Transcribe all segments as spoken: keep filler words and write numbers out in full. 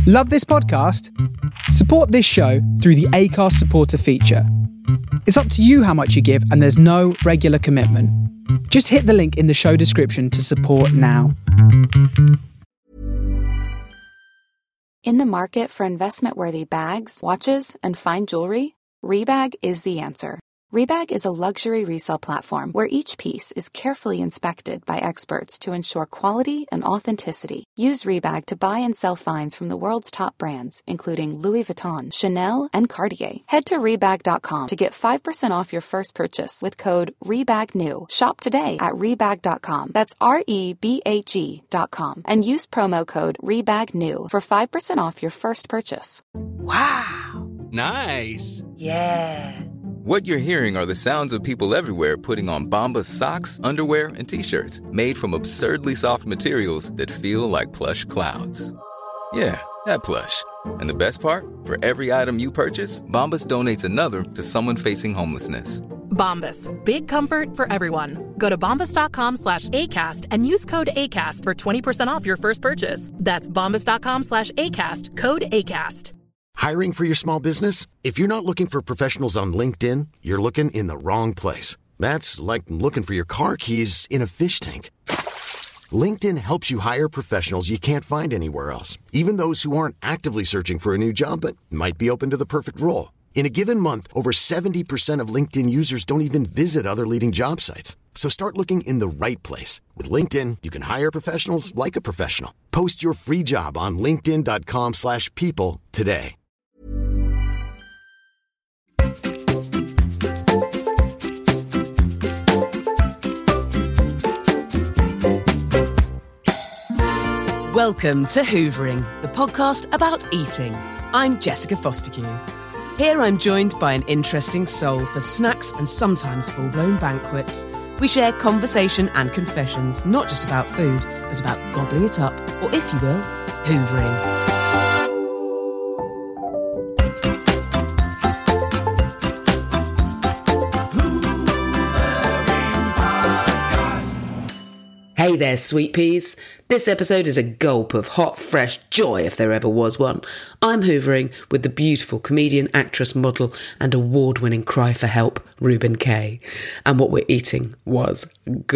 Love this podcast? Support this show through the Acast supporter feature. It's up to you how much you give, and there's no regular commitment. Just hit the link in the show description to support now. In the market for investment-worthy bags, watches, and fine jewelry, Rebag is the answer. Rebag is a luxury resale platform where each piece is carefully inspected by experts to ensure quality and authenticity. Use Rebag to buy and sell finds from the world's top brands, including Louis Vuitton, Chanel, and Cartier. Head to Rebag dot com to get five percent off your first purchase with code REBAGNEW. Shop today at Rebag dot com. That's R E B A G dot com. And use promo code REBAGNEW for five percent off your first purchase. Wow. Nice. Yeah. What you're hearing are the sounds of people everywhere putting on Bombas socks, underwear, and T-shirts made from absurdly soft materials that feel like plush clouds. Yeah, that plush. And the best part? For every item you purchase, Bombas donates another to someone facing homelessness. Bombas. Big comfort for everyone. Go to bombas dot com slash ACAST and use code ACAST for twenty percent off your first purchase. That's bombas dot com slash ACAST. Code ACAST. Hiring for your small business? If you're not looking for professionals on LinkedIn, you're looking in the wrong place. That's like looking for your car keys in a fish tank. LinkedIn helps you hire professionals you can't find anywhere else, even those who aren't actively searching for a new job but might be open to the perfect role. In a given month, over seventy percent of LinkedIn users don't even visit other leading job sites. So start looking in the right place. With LinkedIn, you can hire professionals like a professional. Post your free job on linkedin dot com slash people today. Welcome to Hoovering, the podcast about eating. I'm Jessica Fostergue. Here I'm joined by an interesting soul for snacks and sometimes full-blown banquets. We share conversation and confessions, not just about food, but about gobbling it up, or if you will, hoovering. Hey there, sweet peas. This episode is a gulp of hot, fresh joy if there ever was one. I'm hoovering with the beautiful comedian, actress, model and award-winning cry for help, Ruben Kaye. And what we're eating was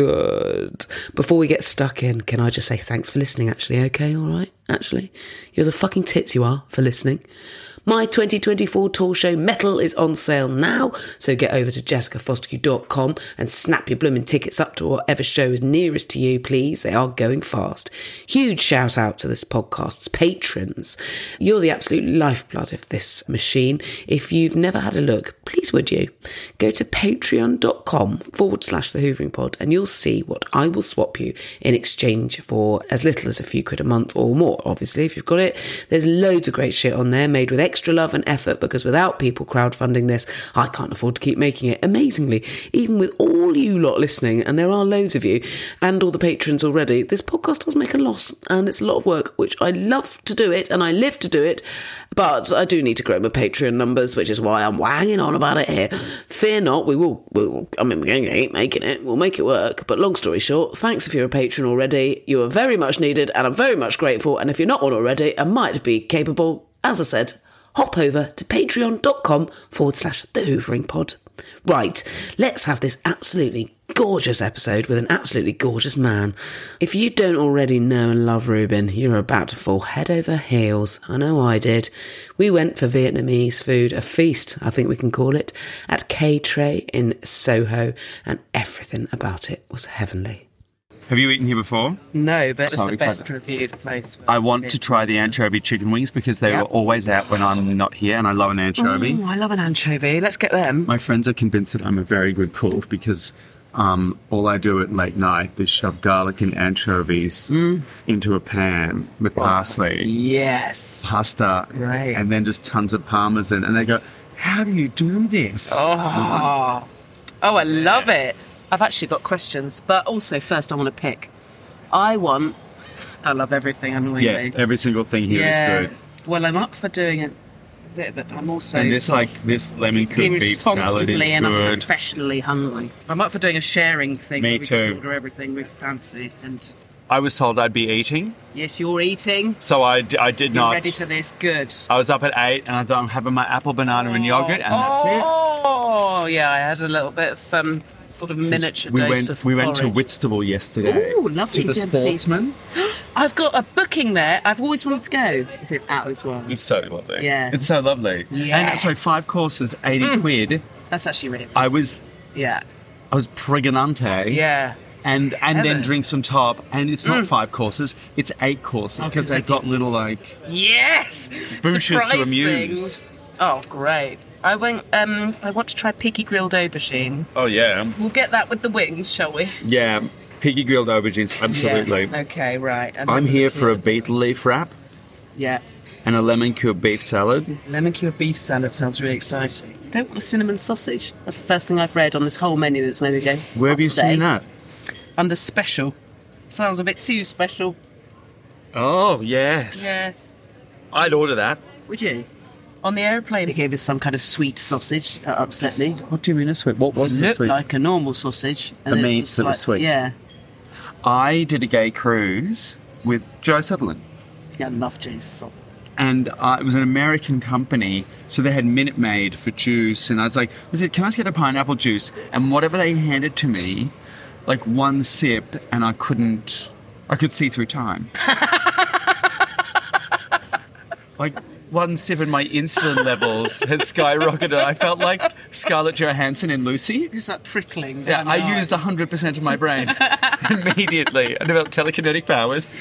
good. Before we get stuck in, can I just say thanks for listening, actually, okay, all right? Actually, you're the fucking tits you are for listening. My twenty twenty-four tour show Metal is on sale now, so get over to jessica fostergue dot com and snap your blooming tickets up to whatever show is nearest to you, please. They are going fast. Huge shout out to this podcast's patrons. You're the absolute lifeblood of this machine. If you've never had a look, please would you? Go to patreon.com forward slash the Hoovering Pod and you'll see what I will swap you in exchange for as little as a few quid a month or more, obviously, if you've got it. There's loads of great shit on there made with extra love and effort, because without people crowdfunding this, I can't afford to keep making it. Amazingly, even with all you lot listening, and there are loads of you, and all the patrons already, this podcast does make a loss, and it's a lot of work, which I love to do it, and I live to do it, but I do need to grow my Patreon numbers, which is why I'm wanging on about it here. Fear not, we will, we will I mean, we're going to keep making it, we'll make it work, but long story short, thanks if you're a patron already, you are very much needed, and I'm very much grateful, and if you're not one already, and might be capable, as I said, hop over to patreon.com forward slash the Hoovering Pod. Right, let's have this absolutely gorgeous episode with an absolutely gorgeous man. If you don't already know and love Ruben, you're about to fall head over heels. I know I did. We went for Vietnamese food, a feast, I think we can call it, at K-Tray in Soho, and everything about it was heavenly. Have you eaten here before? No, but it's So the excited. best reviewed place. I want to try the anchovy chicken wings because they Yep. are always out when I'm not here, and I love an anchovy. Oh, I love an anchovy. Let's get them. My friends are convinced that I'm a very good cook because um, all I do at late night is shove garlic and anchovies Mm. into a pan with parsley, Yes. pasta, Right. and then just tons of parmesan. And they go, "How do you do this?" Oh, oh, I love it. I've actually got questions, but also first I want to pick. I want... I love everything, annoyingly. Yeah, every single thing here is Yeah. good. Well, I'm up for doing it, but I'm also... And this, sort of like, this lemon cooked beef salad is irresponsibly and I'm good. professionally hungry. I'm up for doing a sharing thing. Me where we just too. order everything we fancy and I was told I'd be eating, Yes, you're eating. so I, d- I did You're not. ready for this. Good. I was up at eight, and I thought I'm having my apple, banana, and yogurt, and that's it. Oh, yeah, I had a little bit of um, sort of miniature We dose went. of We went to porridge. Whitstable yesterday. Ooh, lovely. To the Did you see- Sportsman. I've got a booking there. I've always wanted to go. Is it out as well? It's so lovely. Yeah. It's so lovely. Yes. And so five courses, eighty quid. That's actually really I nice. was Yeah. I was pregnante. Yeah. And and then Heaven. drinks on top, and it's not five courses, it's eight courses because 'cause they've they- got little like Yes! Bouchers to Surprise amuse. things. Oh, great. I went, um, I want to try piggy grilled aubergine. oh yeah We'll get that with the wings, shall we? yeah piggy grilled aubergines absolutely. Yeah. Okay, right. And I'm then- here for a beetle leaf wrap Yeah. and a lemon cured beef salad. Lemon cured beef salad sounds really exciting. Don't want a cinnamon sausage. That's the first thing I've read on this whole menu that's made me go, Where have "Not you today." seen that? Under special. Sounds a bit too special. Oh yes, Yes. I'd order that. Would you? On the aeroplane, they gave us some kind of sweet sausage. That upset me. What do you mean a sweet? What was It the looked sweet? like a normal sausage. The then it meat was that was like- sweet. Yeah. I did a gay cruise with Joe Sutherland. Yeah, I love Jason. And uh, it was an American company, so they had Minute Maid for juice. And I was like, I said, can I just get a pineapple juice? And whatever they handed to me, like one sip, and I couldn't, I could see through time. Like one sip and my insulin levels had skyrocketed. I felt like Scarlett Johansson in Lucy. It's like prickling. Yeah, down the I eye. used one hundred percent of my brain immediately. I developed telekinetic powers.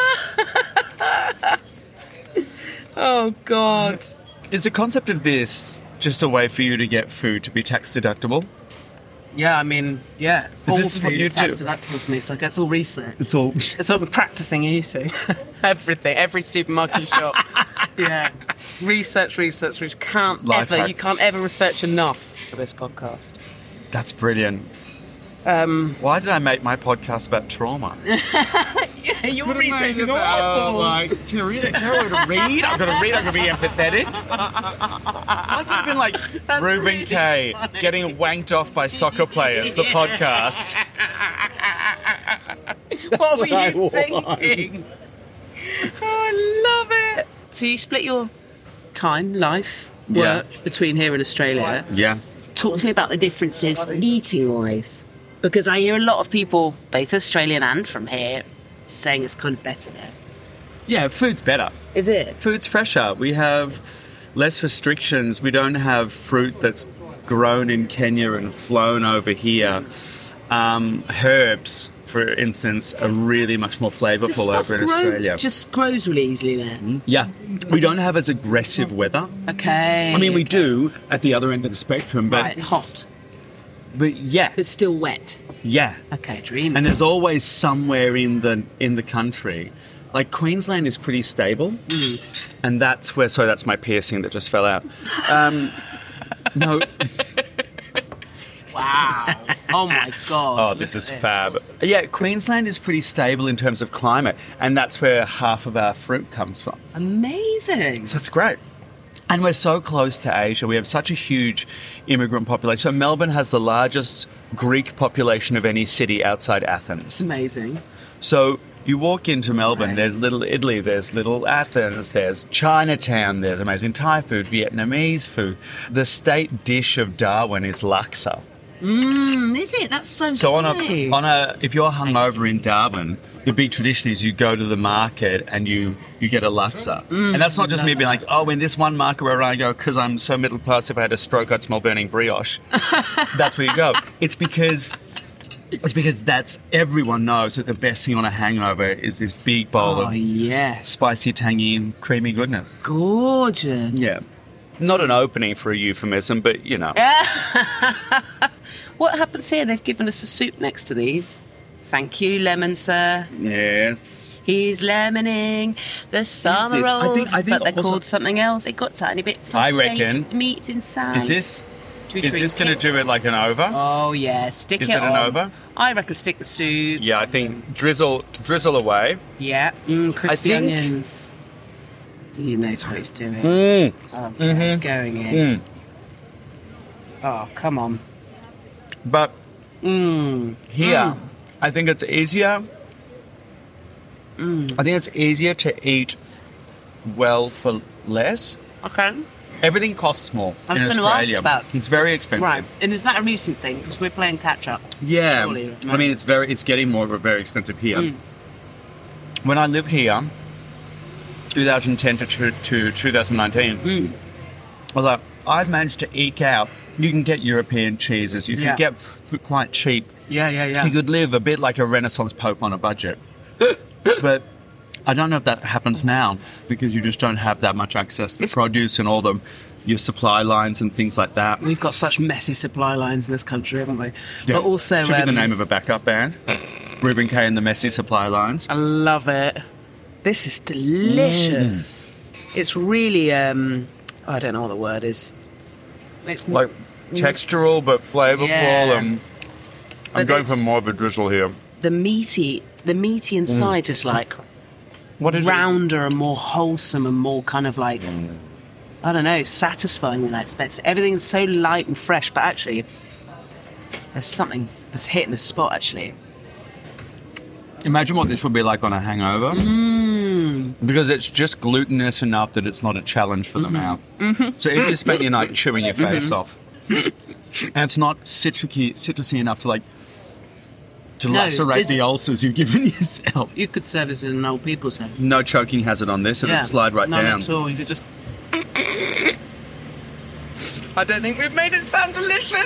Oh, God. Is the concept of this just a way for you to get food to be tax deductible? Yeah, I mean, yeah. Is all this food what you is tax do? deductible for me. It's like, that's all research. It's all... It's all practicing eating. Everything. Every supermarket shop. Yeah. Research, research, research. Can't Life ever, hack. you can't ever research enough for this podcast. That's brilliant. Um, Why did I make my podcast about trauma? yeah, your research is About, awful. Like, to read it, I've got to read, I've got to read, I've got to be empathetic. I could have been like Ruben really K funny. getting wanked off by soccer players, the podcast. What were what I you want. thinking? Oh, I love it. So you split your time, life, Yeah. work between here and Australia. Yeah. Talk to me about the differences eating-wise. Because I hear a lot of people, both Australian and from here, saying it's kind of better there. Yeah, food's better. Is it? Food's fresher. We have less restrictions. We don't have fruit that's grown in Kenya and flown over here. Um, herbs, for instance, are really much more Does flavourful stuff over in grow- Australia. just grows really easily there. Yeah. We don't have as aggressive weather. Okay. I mean, we okay. do at the other end of the spectrum, but, Right, hot, but yeah, but still wet. yeah. Okay, dream. And there's always somewhere in the in the country. Like Queensland is pretty stable, Mm. and that's where. Sorry, that's my piercing that just fell out. Um, no. Wow. Oh my God. Oh, this Look is at fab. Yeah, Queensland is pretty stable in terms of climate, and that's where half of our fruit comes from. Amazing. So it's great. And we're so close to Asia. We have such a huge immigrant population. So Melbourne has the largest Greek population of any city outside Athens. Amazing. So you walk into Melbourne, Right. there's Little Italy, there's Little Athens, there's Chinatown, there's amazing Thai food, Vietnamese food. The state dish of Darwin is laksa. Mmm, is it? That's so So on funny. a on a if you're hungover in Darwin, the big tradition is you go to the market and you you get a laksa. Mm, and that's not just love me being a like, oh, in this one market where I go, because I'm so middle class, if I had a stroke, I'd smell burning brioche. That's where you go. It's because it's because that's everyone knows that the best thing on a hangover is this big bowl Oh, of yes. spicy, tangy, creamy goodness. Gorgeous. Yeah. Not an opening for a euphemism, but you know. What happens here? They've given us a soup next to these. Thank you, lemon, sir. Yes. He's lemoning the summer this? I rolls, think- I think but they're also- called something else. They got tiny bits of I steak reckon- meat inside. Is this Do we is drink this going to it? do it like an over? Oh yeah, stick Is it it an on. over? I reckon stick the soup. Yeah, I think drizzle drizzle away. Yeah, mm, crispy think- onions. He knows what he's doing. Mm. Okay, going in. Mm. Oh, come on. But Mm. here, I think it's easier I think it's easier to eat well for less. Okay. Everything costs more I was in going to ask Australia. about- It's very expensive. Right. And is that a recent thing? Because we're playing catch-up. Yeah. Surely. I mean, it's very, it's getting more very expensive here. Mm. When I lived here, twenty ten to, to, to twenty nineteen, Mm. I was like, I've managed to eke out. You can get European cheeses. You can Yeah. get food quite cheap. Yeah, yeah, yeah. You could live a bit like a Renaissance Pope on a budget. But I don't know if that happens now because you just don't have that much access to It's- produce and all the your supply lines and things like that. We've got such messy supply lines in this country, haven't we? Yeah. But also... Should be the um, name of a backup band. Ruben K and the Messy Supply Lines. I love it. This is delicious. Mm. It's really, um, I don't know what the word is. It's Like textural but flavourful, Yeah. and But I'm going it's- for more of a drizzle here. the meaty, the meaty inside is like What is it? rounder and more wholesome and more kind of like, I don't know, satisfying in that aspect. Everything's so light and fresh, but actually, there's something that's hitting the spot, actually. Imagine what this would be like on a hangover. Mm. Because it's just glutinous enough that it's not a challenge for the mouth. Mm-hmm. So if you spent your night chewing your face off, and it's not citricy, citrusy enough to like to No, lacerate it's- the ulcers you've given yourself. You could serve this in an old people's home. No choking hazard on this, and it'd slide right None down. at all. You could just... I don't think we've made it sound delicious.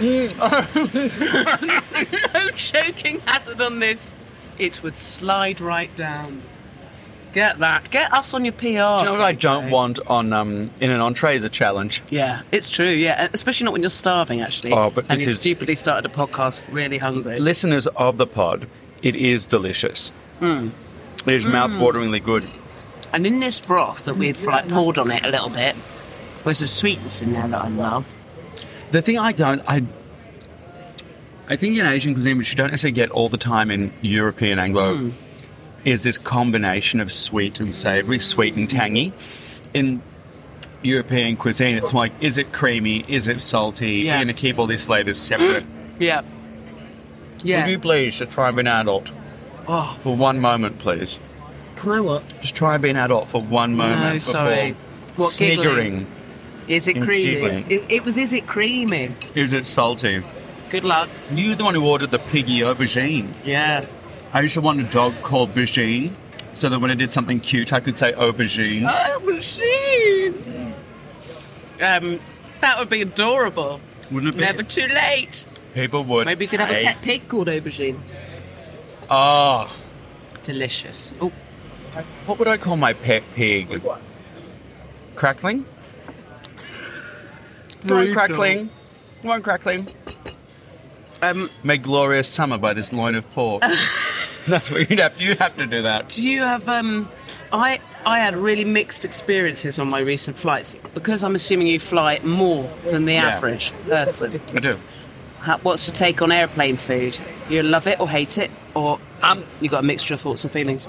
No choking hazard on this. It would slide right down. Get that. Get us on your P R. Do you know what I okay? don't want on um, in an entree is a challenge. Yeah, it's true, yeah. Especially not when you're starving, actually. Oh, but and this you is- stupidly started a podcast really hungry. Listeners of the pod, it is delicious. Mm. It is mouth-wateringly good. And in this broth that we've like poured on it a little bit, there's a sweetness in there that I love. The thing I don't, I, I think in Asian cuisine, which you don't necessarily get all the time in European Anglo, Mm. is this combination of sweet and savoury, sweet and tangy. In European cuisine, it's like, is it creamy? Is it salty? Yeah. You're going to keep all these flavours separate. Yeah. Yeah. Would you please just try and be an adult? Oh, For one moment, please. can I what? Just try and be an adult for one moment No, before sorry. What, giggling? sniggering. Is it You're creamy? giggling. It, it was, is it creamy? Is it salty? Good luck. You're the one who ordered the piggy aubergine. Yeah. I used to want a dog called Aubergine, so that when I did something cute, I could say aubergine. Oh, machine! Um, that would be adorable. Wouldn't it be? Never too late. People would. Maybe you could have a hate- pet pig called aubergine. Oh, Delicious. Oh, what would I call my pet pig? Crackling? Come on, Brutal. Crackling. Come on, Crackling. um, Make glorious summer by this loin of pork. That's what you'd have. You have to do that. do you have um? I I had really mixed experiences on my recent flights because I'm assuming you fly more than the Yeah. average person. I do. How, what's your take on airplane food? You love it or hate it, or um, you got a mixture of thoughts and feelings?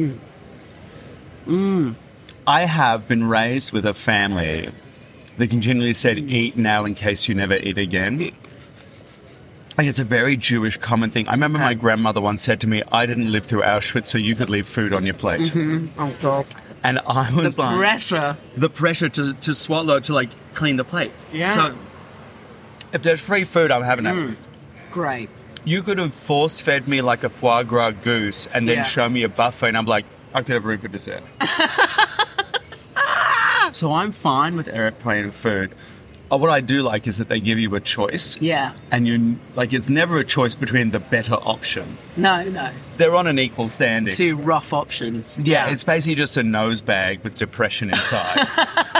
I have been raised with a family that continually said, eat now in case you never eat again. Like, it's a very Jewish common thing. I remember my grandmother once said to me, I didn't live through Auschwitz, so you could leave food on your plate. Oh God! And I The was like... pressure. The pressure to, to swallow, to, like, clean the plate. Yeah. So, if there's free food, I'm having it. Great. You could have force-fed me like a foie gras goose and then Yeah. show me a buffet, and I'm like, I could have room for dessert. So I'm fine with airplane food. Uh, What I do like is that they give you a choice. Yeah. And you like it's never a choice between the better option. No, no. They're on an equal standing. Two rough options. Yeah, it's basically just a nose bag with depression inside.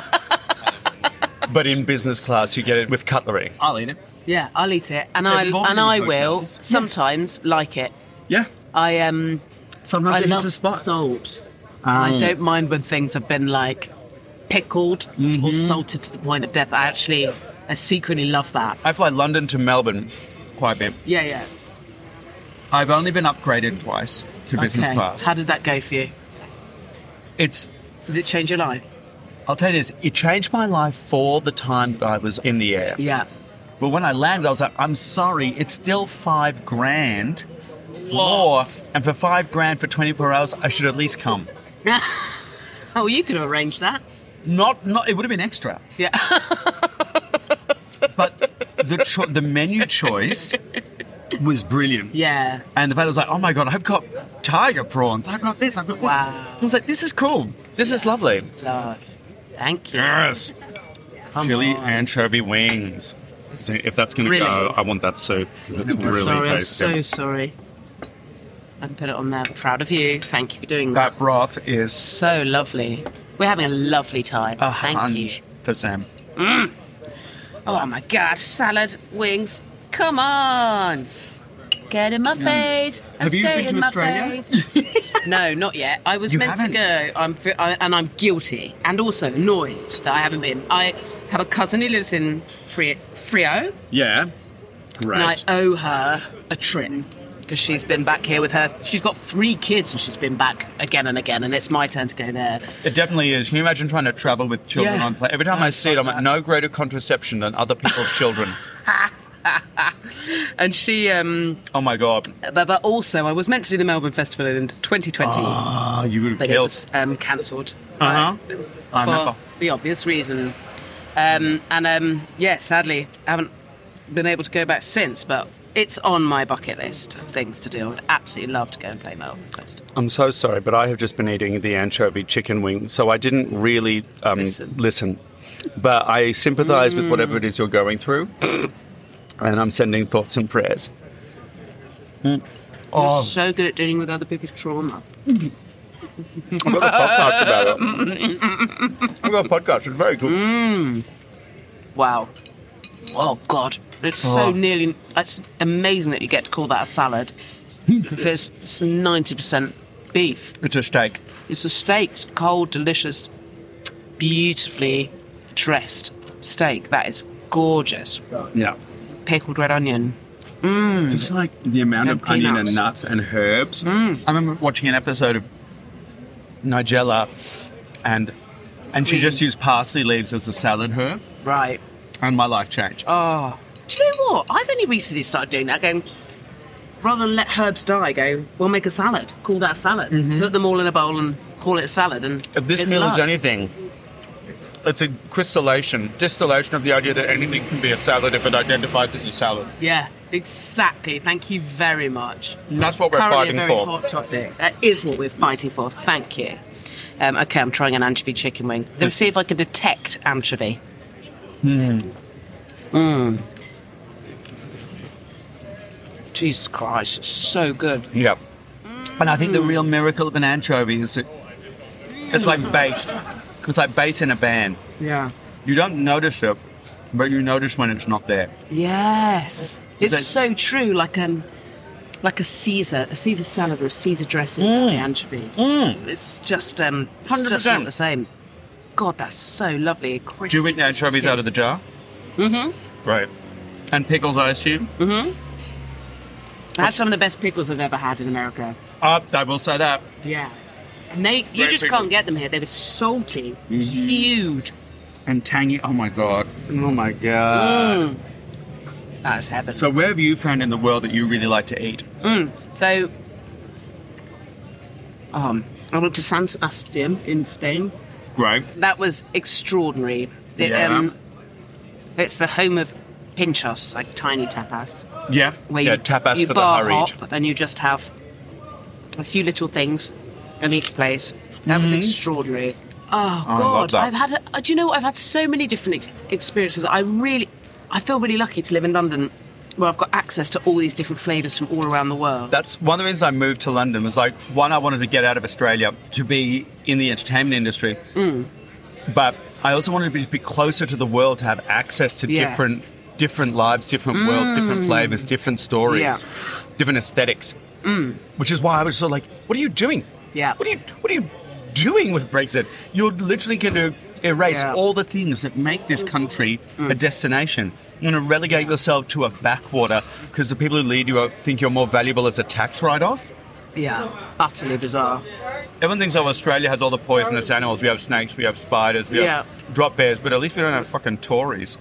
But in business class, you get it with cutlery. I'll eat it. Yeah, I'll eat it, and So I you've all and been I both will ways. sometimes like it. Yeah. I um, Sometimes I it love hits a spot. salt. I Oh. don't mind when things have been like pickled Mm-hmm. or salted to the point of death. I actually, I secretly love that. I fly London to Melbourne quite a bit. Yeah, yeah. I've only been upgraded twice to business Okay. class. How did that go for you? It's, Did it change your life? I'll tell you this, it changed my life for the time that I was in the air. Yeah. But when I landed, I was like, I'm sorry, it's still five grand floor, and for five grand for twenty-four hours, I should at least come. Oh, you could arrange that. Not, not. It would have been extra. Yeah. But the cho- the menu choice was brilliant. Yeah. And the fellow was like, "Oh my god, I've got tiger prawns. I've got this. I've got this." Wow. I was like, "This is cool. This is lovely." So, thank you. Yes. Come Chili on. anchovy wings. So if that's going to Really? go, I want that soup. It's really sorry, I'm tasty. so sorry. I put it on there. Proud of you. Thank you for doing that. That broth is So lovely. We're having a lovely time. a Thank you. hundred percent. Oh my god, salad, wings. Come on. Get in my face. And Have you stay been to in my Australia? face. No, not yet. I was You meant haven't? to go. I'm fi- I, and I'm guilty and also annoyed that I haven't been. I have a cousin who lives in Fri- Frio, Yeah. Great. and I owe her a trip because she's been back here with her. She's got three kids and she's been back again and again, and it's my turn to go there. It definitely is. Can you imagine trying to travel with children Yeah. on plane? Every time I see it, I'm like, no greater contraception than other people's children. And she, um, Oh my god. but, but also, I was meant to do the Melbourne Festival in twenty twenty. Ah, you would have But it killed. was um, cancelled. Uh-huh. I for remember. the obvious reason. Um, and um, yeah, sadly, I haven't been able to go back since, but it's on my bucket list of things to do. I would absolutely love to go and play Melbourne Festival. I'm so sorry, but I have just been eating the anchovy chicken wing, so I didn't really um, Listen. listen. But I sympathise with whatever it is you're going through, and I'm sending thoughts and prayers. You're Oh, so good at dealing with other people's trauma. I've got a podcast about it. I've got a podcast. It's very cool. Wow. Oh, God. It's Oh. so nearly... It's amazing that you get to call that a salad. Because it's ninety percent beef. It's a steak. It's a steak, it's cold, delicious, beautifully dressed steak. That is gorgeous. Yeah. Pickled red onion. Just like the amount And of onion peanuts. and nuts and herbs. I remember watching an episode of Nigella, and and she just used parsley leaves as a salad herb, Right. and my life changed. Oh. Do you know what? I've only recently started doing that, going, rather than let herbs die, go, we'll make a salad. Call that a salad. Put them all in a bowl and call it a salad. And If this it's meal love. is anything, it's a crystallation, distillation of the idea that anything can be a salad if it identifies as a salad. Yeah, exactly. Thank you very much. That's what we're Currently fighting a very for. hot topic. That is what we're fighting for. Thank you. Um, okay, I'm trying an anchovy chicken wing. Let's see if I can detect anchovy. Hmm. Jesus Christ, it's so good. Yeah. And I think the real miracle of an anchovy is that it's like bass. It's like bass in a band. Yeah. You don't notice it, but you notice when it's not there. Yes. It's that- so true, like um, like a Caesar, a Caesar salad or a Caesar dressing with the anchovy. It's just um, it's one hundred just percent. not the same. God, that's so lovely. Crisp. Do you eat anchovies skin. out of the jar? Mm-hmm. Right. And pickles, I assume? I had some of the best pickles I've ever had in America. Uh, I will say that. Yeah. And they, you Great just pickle. can't get them here. They were salty, huge. And tangy. Oh, my God. Oh, my God. That is heaven. So where have you found in the world that you really like to eat? So, um, I went to San Sebastian in Spain. Great. That was extraordinary. It, Yeah. um, it's the home of pinchos, like tiny tapas. Yeah. Where yeah, you, tapas you for the bar hurried. hop and you just have a few little things in each place. That was extraordinary. Oh, I love God. that. I've had, a, uh, do you know what? I've had so many different ex- experiences. I really, I feel really lucky to live in London where I've got access to all these different flavours from all around the world. That's one of the reasons I moved to London was like, one, I wanted to get out of Australia to be in the entertainment industry. Mm. But I also wanted to be, be closer to the world, to have access to Yes. different different lives, different worlds, different flavours, different stories, Yeah. different aesthetics. Which is why I was sort of like, what are you doing? Yeah. What are you, what are you doing with Brexit? You're literally going to erase Yeah. all the things that make this country a destination. You're going to relegate yourself to a backwater because the people who lead you are- think you're more valuable as a tax write-off. Yeah, utterly bizarre. Everyone thinks, oh, Australia has all the poisonous animals. We have snakes, we have spiders, we Yeah. have drop bears, but at least we don't have fucking Tories.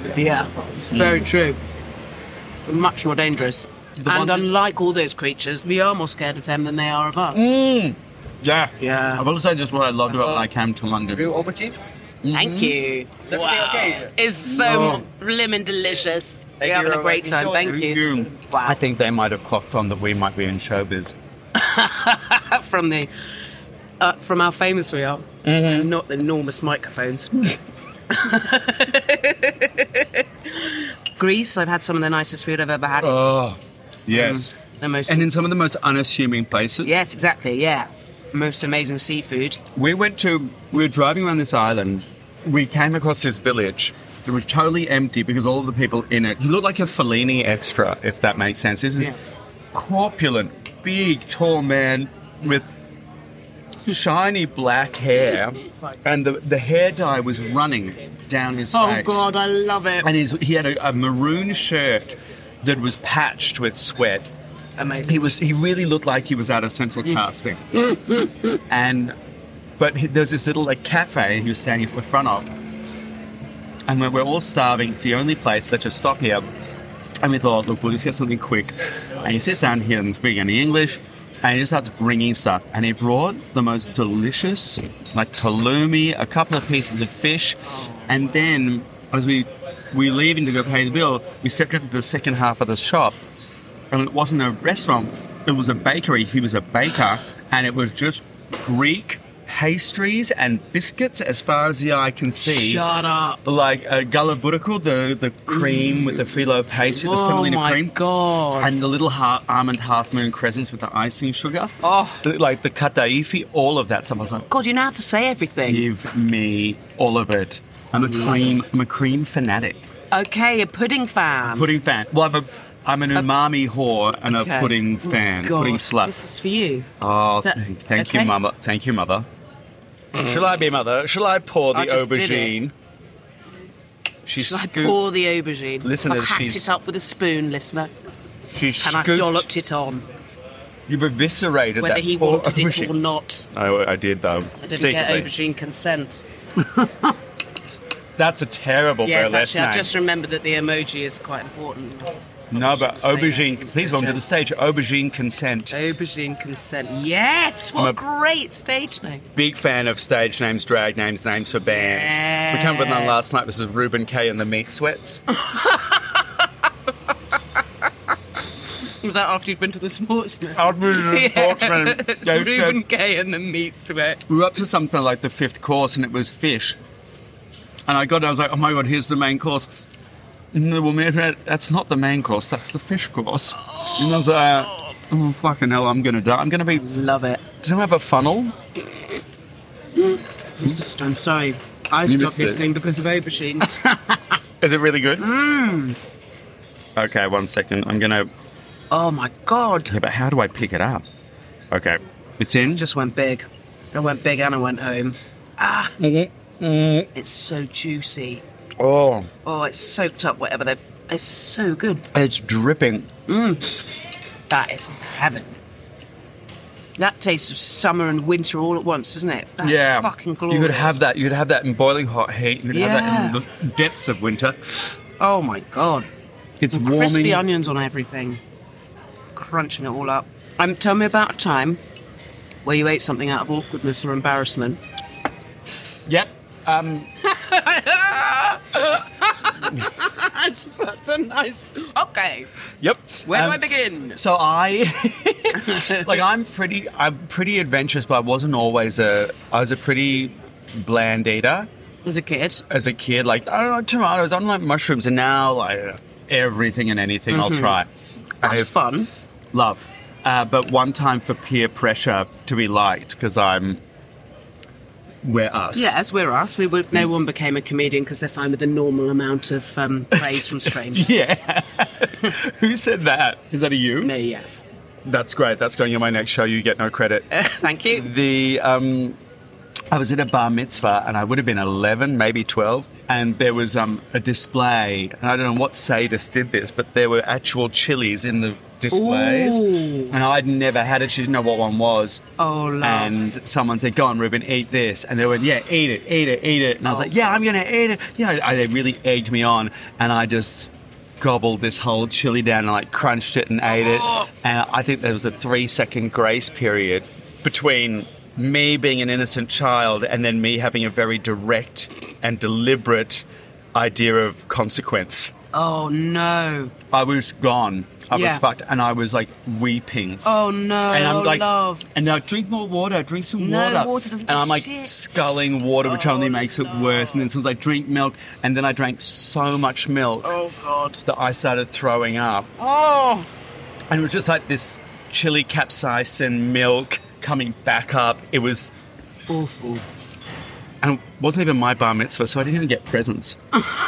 Yeah, it's very true. Much more dangerous. The and one- unlike all those creatures, we are more scared of them than they are of us. Mm. Yeah. Yeah. I will say just what I loved about when I came to London. Thank you. Wow. It's so blimmin' delicious. We're having a great time. Thank you. I think they might have clocked on that we might be in showbiz. From the uh, from how famous we are, mm-hmm. Not the enormous microphones. Greece, I've had some of the nicest food I've ever had. Oh, yes. Mm, the most, and in some of the most unassuming places. Yes, exactly, yeah. Most amazing seafood. We went to, we were driving around this island. We came across this village that was totally empty because all of the people in it, he looked like a Fellini extra, if that makes sense. This is Yeah. corpulent, big, tall man with shiny black hair, and the, the hair dye was running down his Oh, face. God, I love it. And his, he had a, a maroon shirt that was patched with sweat. Amazing. He was. He really looked like he was at a central casting. and, but he, there was this little like cafe he was standing at the front of, and when we're all starving, it's the only place. Let's just stop here. And we thought, look, we'll just get something quick. And he sits down here and speaks any English, and he just starts bringing stuff. And he brought the most delicious, like halloumi, a couple of pieces of fish, and then as we we were leaving to go pay the bill, we stepped into the second half of the shop. And it wasn't a restaurant, it was a bakery. He was a baker, and it was just Greek pastries and biscuits as far as the eye can see. Shut up. Like uh, galaburikul, the, the cream with the phyllo pastry, the Oh, semolina my cream. God. And the little ha- almond half-moon crescents with the icing sugar. Oh. The- like the kataifi, all of that. Someone's like, God, you know how to say everything. give me all of it. I'm a cream, I'm a cream fanatic. Okay, a pudding fan. Pudding fan. Well, I'm a I'm an umami whore and Okay. a pudding fan, God, pudding slut. This is for you. Oh, Is that- thank, thank you, okay? mother. Thank you, mother. Shall I be mother? Shall I pour the I just did aubergine? She's Shall I scooped. pour the aubergine? Listeners, I've hacked she's- it up with a spoon, listener, She's and I've scooped. dolloped it on, You've eviscerated whether that he poor wanted it aubergine. or not. I, I did though. I didn't Secretly. get aubergine consent. That's a terrible Yes, burlesque actually, I've name. just remembered that the emoji is quite important. No, but Say aubergine. that. Please welcome to the stage, aubergine consent. Aubergine consent. Yes, what I'm a a- great stage name. Big fan of stage names, drag names, names for bands. We came up with one last night. This is Ruben K and the Meat Sweats. Was that after you'd been to the sportsman? I've been to the sportsman. They said- Ruben K and the meat sweat. We were up to something like the fifth course, and it was fish. And I got it, I was like, oh my God, here's the main course. And the woman said, that's not the main course, that's the fish course. And I was like, oh, fucking hell, I'm going to die. I'm going to be... Love it. Does it have a funnel? I'm sorry. I You stopped missed it. listening because of aubergines. Is it really good? Mm. Okay, one second. I'm going to... Oh my God. Yeah, but how do I pick it up? Okay, it's in. Just went big. I went big and I went home. Ah. It's so juicy. Oh, Oh, it's soaked up whatever they... It's so good. it's dripping. That is heaven. That tastes of summer and winter all at once, isn't it? That's Yeah, fucking glorious. you could have that. You could have that in boiling hot heat. You could have that Yeah. in the depths of winter. Oh my God. It's And warming. crispy onions on everything. Crunching it all up. Um, tell me about a time where you ate something out of awkwardness or embarrassment. Yep. Um, That's such a nice... Okay. yep. Where do Um, I begin? So I, like, I'm pretty, I'm pretty adventurous, but I wasn't always a. I was a pretty bland eater As a kid. as a kid. Like, I don't know, tomatoes. I don't like mushrooms, and now like everything and anything I'll try. That's I fun. love. Uh, but one time for peer pressure to be liked because I'm. We're us. Yes, we're us. We would, no one became a comedian because they're fine with the normal amount of um, praise from strangers. Yeah. Who said that? Is that a you? Me, yeah. That's great. That's going on my next show. You get no credit. Thank you. The um, I was at a bar mitzvah and I would have been eleven, maybe twelve, and there was um, a display. And I don't know what sadist did this, but there were actual chilies in the displays. Ooh. And I'd never had it. She didn't know what one was. Oh, love. And someone said, go on, Ruben, eat this. And they went, yeah, eat it, eat it, eat it. And I was Oh. like, yeah, I'm going to eat it. Yeah, I, they really egged me on. And I just gobbled this whole chili down and like crunched it and ate it. Oh. And I think there was a three second grace period between me being an innocent child and then me having a very direct and deliberate idea of consequence. Oh, no. I was gone. I Yeah. was fucked, and I was like weeping. Oh, no. And I'm oh, like, love. and now drink more water, drink some No, water. water doesn't and do I'm like shit. sculling water, which Oh, only makes it worse. And then someone's like, drink milk. And then I drank so much milk Oh, God. that I started throwing up. Oh. And it was just like this chili capsaicin milk coming back up. It was awful. And it wasn't even my bar mitzvah, so I didn't even get presents.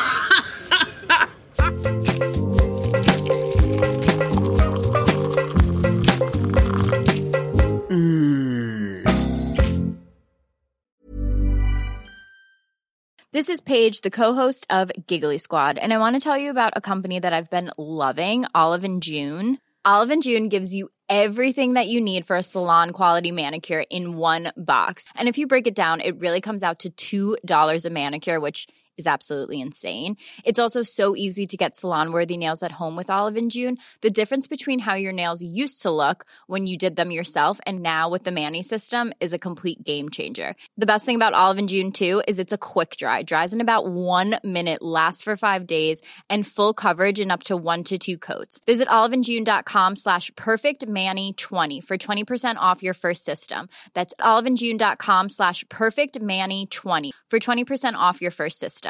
This is Paige, the co-host of Giggly Squad, and I want to tell you about a company that I've been loving, Olive and June. Olive and June gives you everything that you need for a salon-quality manicure in one box. And if you break it down, it really comes out to two dollars a manicure, which is absolutely insane. It's also so easy to get salon-worthy nails at home with Olive and June. The difference between how your nails used to look when you did them yourself and now with the Mani system is a complete game changer. The best thing about Olive and June, too, is it's a quick dry. Dries in about one minute, lasts for five days, and full coverage in up to one to two coats. Visit oliveandjune.com slash perfectmani20 for twenty percent off your first system. That's oliveandjune.com slash perfectmani20 for twenty percent off your first system.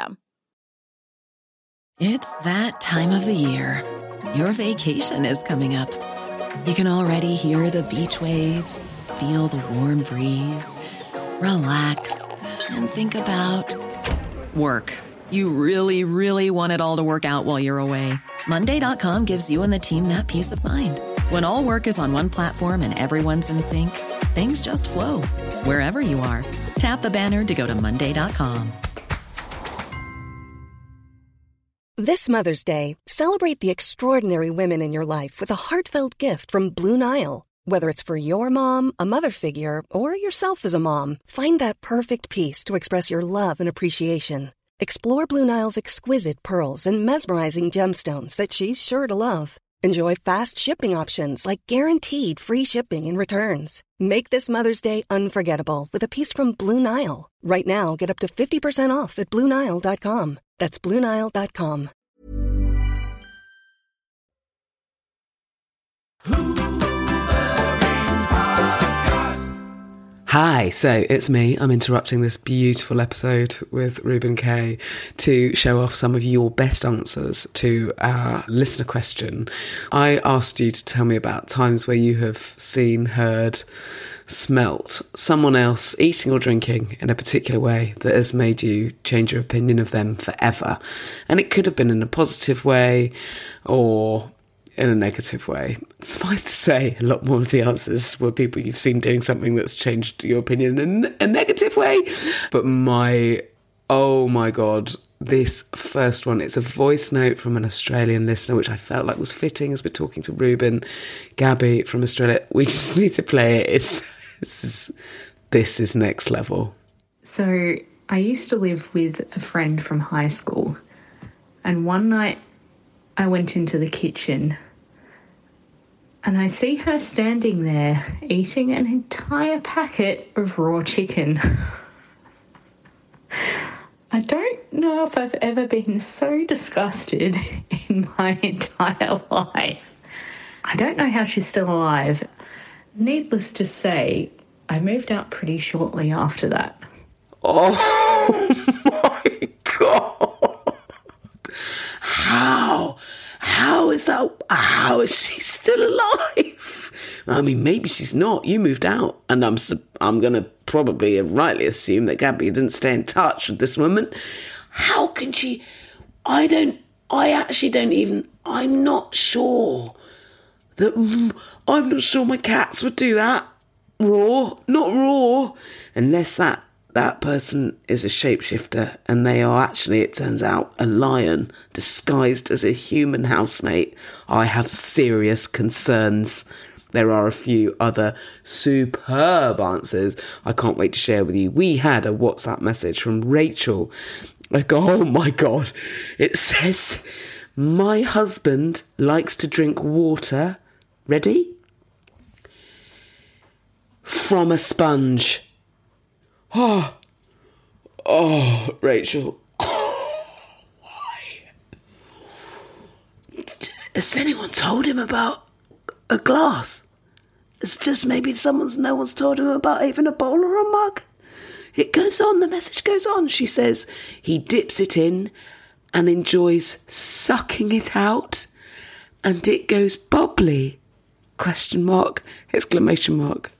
It's that time of the year. Your vacation is coming up. You can already hear the beach waves, feel the warm breeze, relax, and think about work. You really, really want it all to work out while you're away. Monday dot com gives you and the team that peace of mind. When all work is on one platform and everyone's in sync, things just flow. Wherever you are, tap the banner to go to Monday dot com. This Mother's Day, celebrate the extraordinary women in your life with a heartfelt gift from Blue Nile. Whether it's for your mom, a mother figure, or yourself as a mom, find that perfect piece to express your love and appreciation. Explore Blue Nile's exquisite pearls and mesmerizing gemstones that she's sure to love. Enjoy fast shipping options like guaranteed free shipping and returns. Make this Mother's Day unforgettable with a piece from Blue Nile. Right now, get up to fifty percent off at blue nile dot com. That's blue nile dot com. Hi, so it's me. I'm interrupting this beautiful episode with Ruben Kay to show off some of your best answers to our listener question. I asked you to tell me about times where you have seen, heard, smelt someone else eating or drinking in a particular way that has made you change your opinion of them forever. And it could have been in a positive way or in a negative way. Suffice to say, a lot more of the answers were people you've seen doing something that's changed your opinion in a negative way. But my, oh my God, this first one, it's a voice note from an Australian listener, which I felt like was fitting as we're talking to Ruben. Gabby from Australia. We just need to play it. It's, this is, this is next level. So I used to live with a friend from high school, and one night I went into the kitchen and I see her standing there eating an entire packet of raw chicken. I don't know if I've ever been so disgusted in my entire life. I don't know how she's still alive. Needless to say, I moved out pretty shortly after that. Oh my God. How? How is that? How is she still alive? I mean, maybe she's not. You moved out, and I'm I'm going to probably rightly assume that Gabby didn't stay in touch with this woman. How can she? I don't. I actually don't even. I'm not sure that. I'm not sure my cats would do that raw, not raw, unless that that person is a shapeshifter and they are actually, it turns out, a lion disguised as a human housemate, I have serious concerns. There are a few other superb answers I can't wait to share with you. We had a WhatsApp message from Rachel. Like, oh my God. It says, my husband likes to drink water. Ready? From a sponge. Oh, oh, Rachel. Oh, why? Has anyone told him about a glass? It's just maybe someone's, no one's told him about even a bowl or a mug. It goes on, the message goes on. She says he dips it in and enjoys sucking it out and it goes bubbly. Question mark, exclamation mark.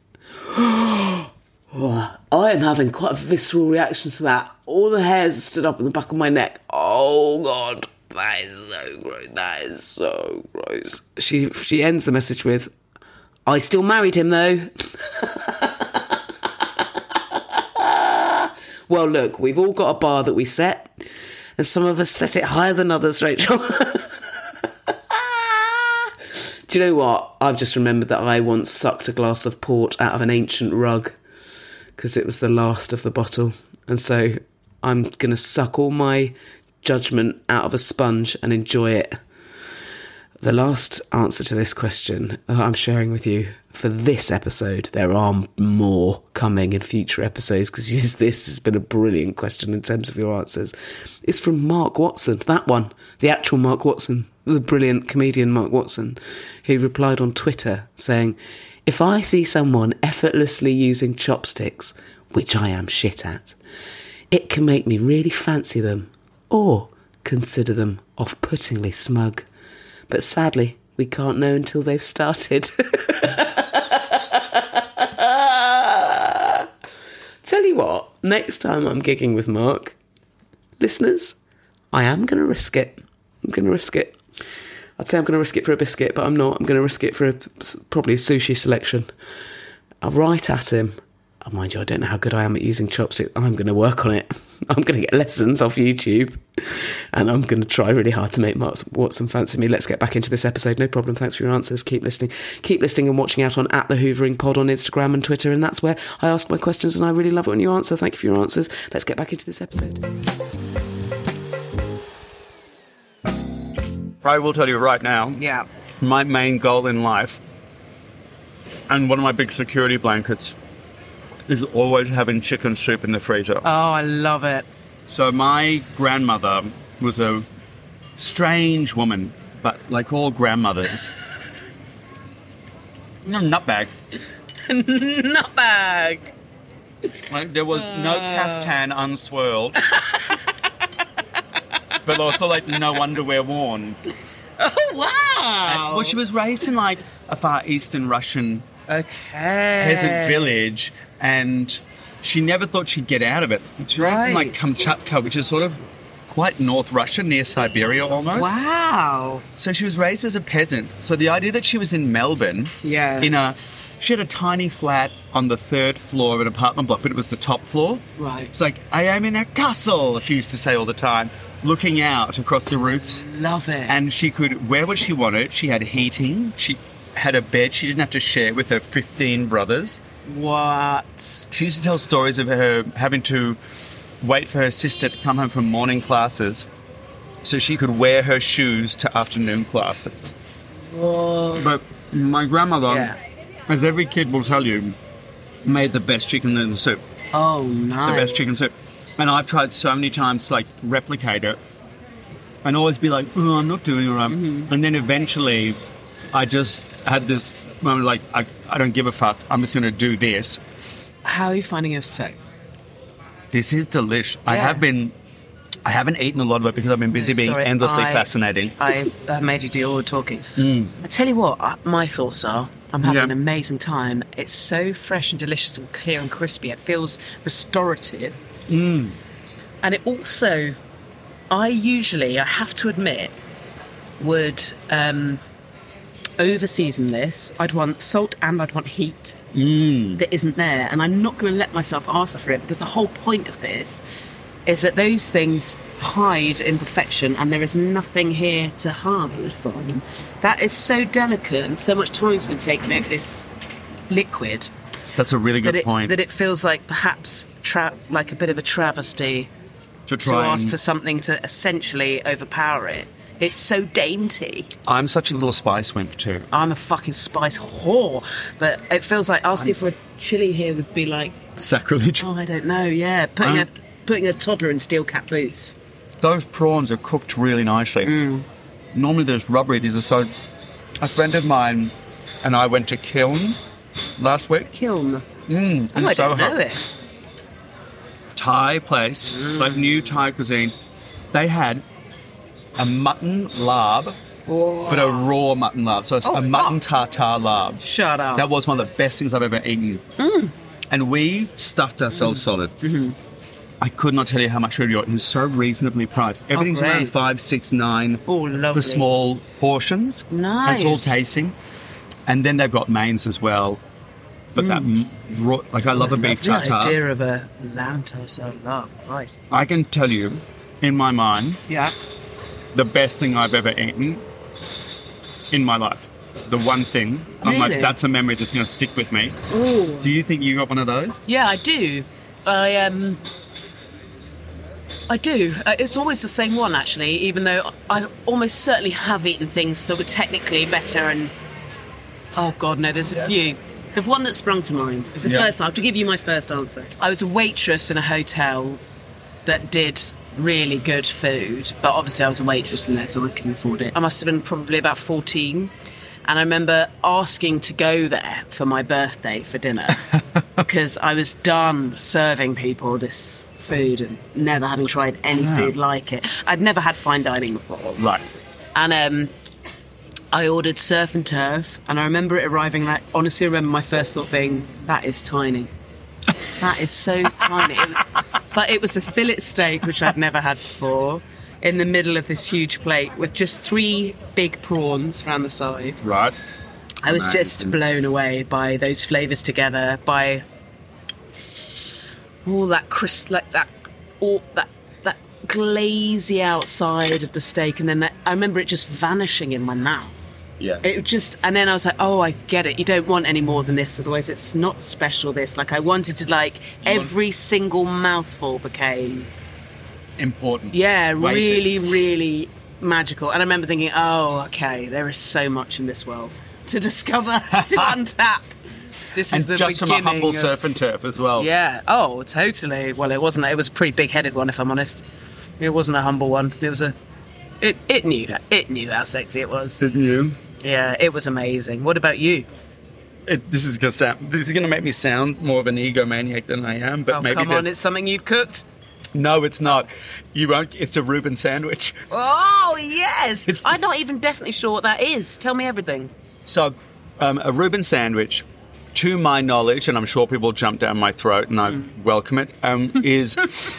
Oh, I am having quite a visceral reaction to that. All the hairs stood up on the back of my neck. Oh, God, that is so gross. That is so gross. She she ends the message with, I still married him, though. Well, look, we've all got a bar that we set, and some of us set it higher than others, Rachel. Do you know what? I've just remembered that I once sucked a glass of port out of an ancient rug because it was the last of the bottle. And so I'm going to suck all my judgment out of a sponge and enjoy it. The last answer to this question that I'm sharing with you for this episode, there are more coming in future episodes because this has been a brilliant question in terms of your answers, is from Mark Watson. That one, the actual Mark Watson, the brilliant comedian Mark Watson, who replied on Twitter saying, if I see someone effortlessly using chopsticks, which I am shit at, it can make me really fancy them or consider them off-puttingly smug. But sadly, we can't know until they've started. Tell you what, next time I'm gigging with Mark, listeners, I am going to risk it. I'm going to risk it. I'd say I'm going to risk it for a biscuit, but I'm not. I'm going to risk it for a, probably a sushi selection. I'll right at him. Oh, mind you, I don't know how good I am at using chopsticks. I'm going to work on it. I'm going to get lessons off YouTube. And I'm going to try really hard to make Mark Watson fancy me. Let's get back into this episode. No problem. Thanks for your answers. Keep listening. Keep listening and watching out on at the Hoovering Pod on Instagram and Twitter. And that's where I ask my questions and I really love it when you answer. Thank you for your answers. Let's get back into this episode. I will tell you right now. Yeah. My main goal in life, and one of my big security blankets, is always having chicken soup in the freezer. Oh, I love it. So my grandmother was a strange woman, but like all grandmothers. No, nutbag. Nutbag. Like, there was uh... no caftan unswirled. But also, like, no underwear worn. Oh, wow! And, well, she was raised in, like, a Far Eastern Russian okay. peasant village, and she never thought she'd get out of it. She was raised in, like, Kamchatka, which is sort of quite North Russia, near Siberia almost. Wow! So she was raised as a peasant. So the idea that she was in Melbourne, yeah, in a... She had a tiny flat on the third floor of an apartment block, but it was the top floor. Right. It's like, I am in a castle, she used to say all the time, looking out across the roofs. Love it. And she could wear what she wanted. She had heating. She had a bed she didn't have to share with her fifteen brothers. What? She used to tell stories of her having to wait for her sister to come home from morning classes so she could wear her shoes to afternoon classes. Whoa. But my grandmother... Yeah. As every kid will tell you, made the best chicken noodle soup. Oh, nice. The best chicken soup. And I've tried so many times to, like, replicate it and always be like, oh, I'm not doing it right. Mm-hmm. And then eventually I just had this moment like, I, I don't give a fuck. I'm just going to do this. How are you finding it so? This is delish. Yeah. I have been... I haven't eaten a lot of it because I've been busy being Sorry, endlessly I, fascinating. I uh, made you do all the talking. Mm. I tell you what, uh, my thoughts are, I'm having yeah. an amazing time. It's so fresh and delicious and clear and crispy. It feels restorative. Mm. And it also, I usually, I have to admit, would um, over-season this. I'd want salt and I'd want heat Mm. that isn't there. And I'm not going to let myself ask for it, because the whole point of this is that those things hide imperfection and there is nothing here to hide from. That is so delicate, and so much time's been taken over this liquid. That's a really good that it, point. That it feels like perhaps tra- like a bit of a travesty to to try ask and- for something to essentially overpower it. It's so dainty. I'm such a little spice wimp too. I'm a fucking spice whore, but it feels like asking for a chili here would be like Sacrilege. Oh, I don't know. Yeah, putting Um, a putting a toddler in steel cap boots. Those prawns are cooked really nicely. Mm. Normally there's rubbery. These are so... A friend of mine and I went to Kiln last week. Kiln? Mm, Oh, in I Soho. don't know it. Thai place, like new Thai cuisine. They had a mutton larb, but a raw mutton larb. So it's Oh, a mutton tartare larb. Shut up. That was one of the best things I've ever eaten. Mm. And we stuffed ourselves solid. Mm-hmm. I could not tell you how much we got. It was so reasonably priced. Everything's great. around five, six, nine Oh, lovely. for small portions. Nice. It's all tasting. And then they've got mains as well. But that, Mm. m- raw, like I love a beef The tartare. idea of a lamb toast, I love. Christ. I can tell you, in my mind, Yeah. the best thing I've ever eaten in my life. The one thing. I'm like, Really? that's a memory that's going to stick with me. Ooh. Do you think you got one of those? Yeah, I do. I um, I do. Uh, it's always the same one, actually. Even though I almost certainly have eaten things that were technically better. And oh god, no, there's a few. The one that sprung to mind is the Yeah. first. I have to give you my first answer. I was a waitress in a hotel that did really good food, but obviously I was a waitress in there, so I couldn't afford it. I must have been probably about fourteen. And I remember asking to go there for my birthday for dinner because I was done serving people this food and never having tried any Yeah. food like it. I'd never had fine dining before. Right. And um, I ordered surf and turf, and I remember it arriving like, honestly, I remember my first thought being, that is tiny. That is so tiny. But it was a fillet steak, which I'd never had before, in the middle of this huge plate with just three big prawns around the side. Right. I was Amazing. just blown away by those flavours together, by all that crisp, like that, all that that glazy outside of the steak, and then that, I remember it just vanishing in my mouth. Yeah. It just, and then I was like, oh, I get it. You don't want any more than this, otherwise it's not special. This, like, I wanted to, like, every single mouthful became, Important. yeah, Weighted. really, really magical. And I remember thinking, oh, okay, there is so much in this world to discover, to untap. This is And the just from a beginning humble of- surf and turf as well. Yeah. Oh, totally. Well, it wasn't. It was a pretty big-headed one, if I'm honest. It wasn't a humble one. It was a. It it knew that. It knew how sexy it was. Didn't you? Yeah, it was amazing. What about you? It, this is going to sound. This is going to make me sound more of an egomaniac than I am. But Oh, maybe come there's- on! It's something you've cooked. No, it's not. You won't. It's a Reuben sandwich. Oh yes! It's- I'm not even definitely sure what that is. Tell me everything. So, um, a Reuben sandwich, to my knowledge, and I'm sure people jump down my throat, and I Mm. welcome it, um, is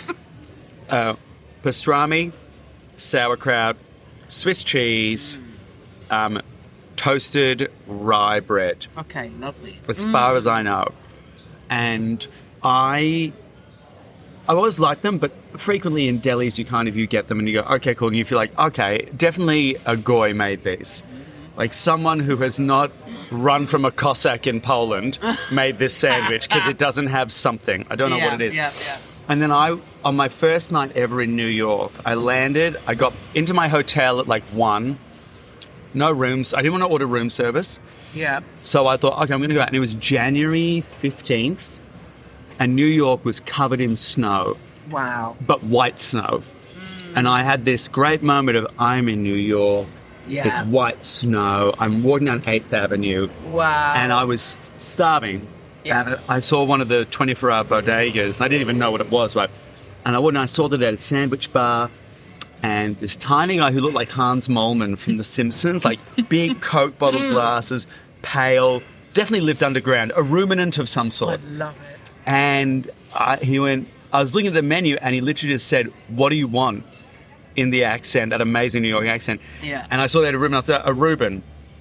uh, pastrami, sauerkraut, Swiss cheese, um, toasted rye bread. Okay, lovely. As far as I know. And I I always like them, but frequently in delis you kind of you get them and you go, okay, cool, and you feel like, okay, definitely a goy made these. Like someone who has not run from a Cossack in Poland made this sandwich because it doesn't have something. I don't know yeah, what it is. Yeah, yeah. And then I, on my first night ever in New York, I landed, I got into my hotel at like one, no rooms. I didn't want to order room service. Yeah. So I thought, okay, I'm going to go out. And it was January fifteenth, and New York was covered in snow, Wow. but white snow. And I had this great moment of, I'm in New York, Yeah. it's white snow, I'm walking down eighth Avenue, Wow. and I was starving. Yeah. And I saw one of the twenty-four hour bodegas. I didn't even know what it was, right? And I went and I saw that they had a sandwich bar, and this tiny guy who looked like Hans Moleman from The Simpsons, like big Coke bottle glasses, pale, definitely lived underground, a ruminant of some sort. I love it. And I, he went, I was looking at the menu, and he literally just said, what do you want? In the accent, that amazing New York accent. Yeah. And I saw they had a Reuben, I said, a Reuben.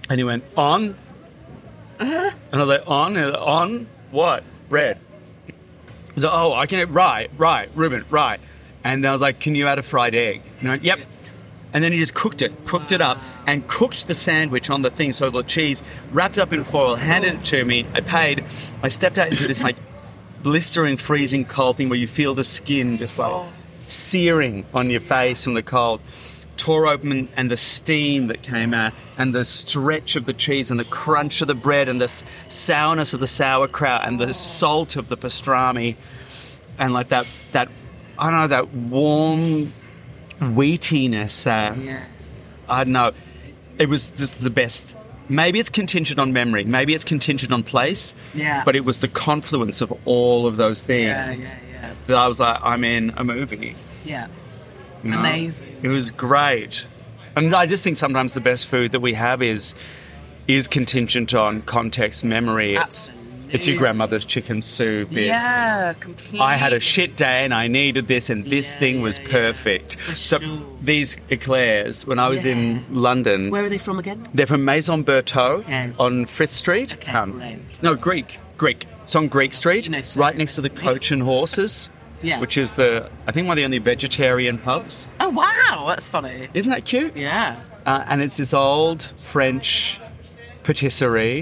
And he went, on? Uh-huh. And I was like, on? And on? What? Bread. He was like, oh, I can, right, right, Ruben, right. And I was like, can you add a fried egg? And he went, yep. And then he just cooked it, cooked it up, and cooked the sandwich on the thing, so the cheese, wrapped it up in foil, handed it to me. I paid. I stepped out into this, like, blistering, freezing cold thing where you feel the skin just, like, searing on your face from the cold. Tore open, and the steam that came out, and the stretch of the cheese, and the crunch of the bread, and the sourness of the sauerkraut, and the salt of the pastrami, and, like, that, that I don't know, that warm wheatiness that, yes. I don't know, it was just the best. Maybe it's contingent on memory, maybe it's contingent on place, yeah. but it was the confluence of all of those things yeah, yeah, yeah. that I was like, I'm in a movie. Yeah. You know? Amazing. It was great. And I just think sometimes the best food that we have is is contingent on context, memory. It's, it's your grandmother's chicken soup. It's, yeah, completely. I had a shit day and I needed this, and this yeah, thing was yeah, perfect. yeah. So sure. these eclairs, when I was yeah. in London... Where are they from again? They're from Maison Berthaud okay. on Frith Street. Okay, um, right. No, Greek. Greek. It's on Greek Street, no, right next to the Coach and Horses. Yeah. Which is the, I think, one of the only vegetarian pubs. Oh, wow, that's funny. Isn't that cute? Yeah. Uh, and it's this old French patisserie,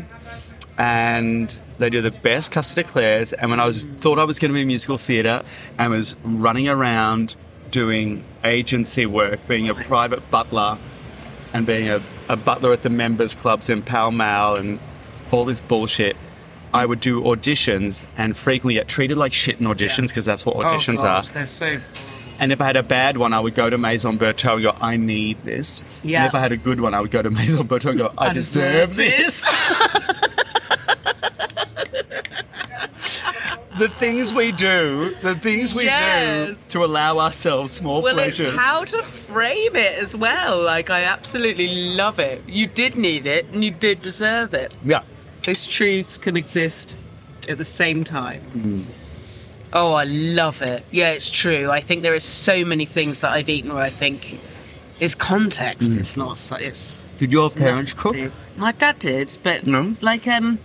and they do the best custard eclairs. And when I was thought I was going to be in musical theatre and was running around doing agency work, being a private butler and being a, a butler at the members clubs in Pall Mall and all this bullshit, I would do auditions and frequently get treated like shit in auditions, because that's what auditions oh, gosh, are. They're so... And if I had a bad one, I would go to Maison Berthaud and go, I need this. Yeah. And if I had a good one, I would go to Maison Berthaud and go, I, I deserve, deserve this. The things we do, the things we yes. do to allow ourselves small well, pleasures. It's how to frame it as well. Like, I absolutely love it. You did need it, and you did deserve it. Yeah. Those truths can exist at the same time. Mm. Oh, I love it. Yeah, it's true. I think there are so many things that I've eaten where I think it's context. Mm. It's not. It's. Did your it's parents cook? My dad did, but no. like um,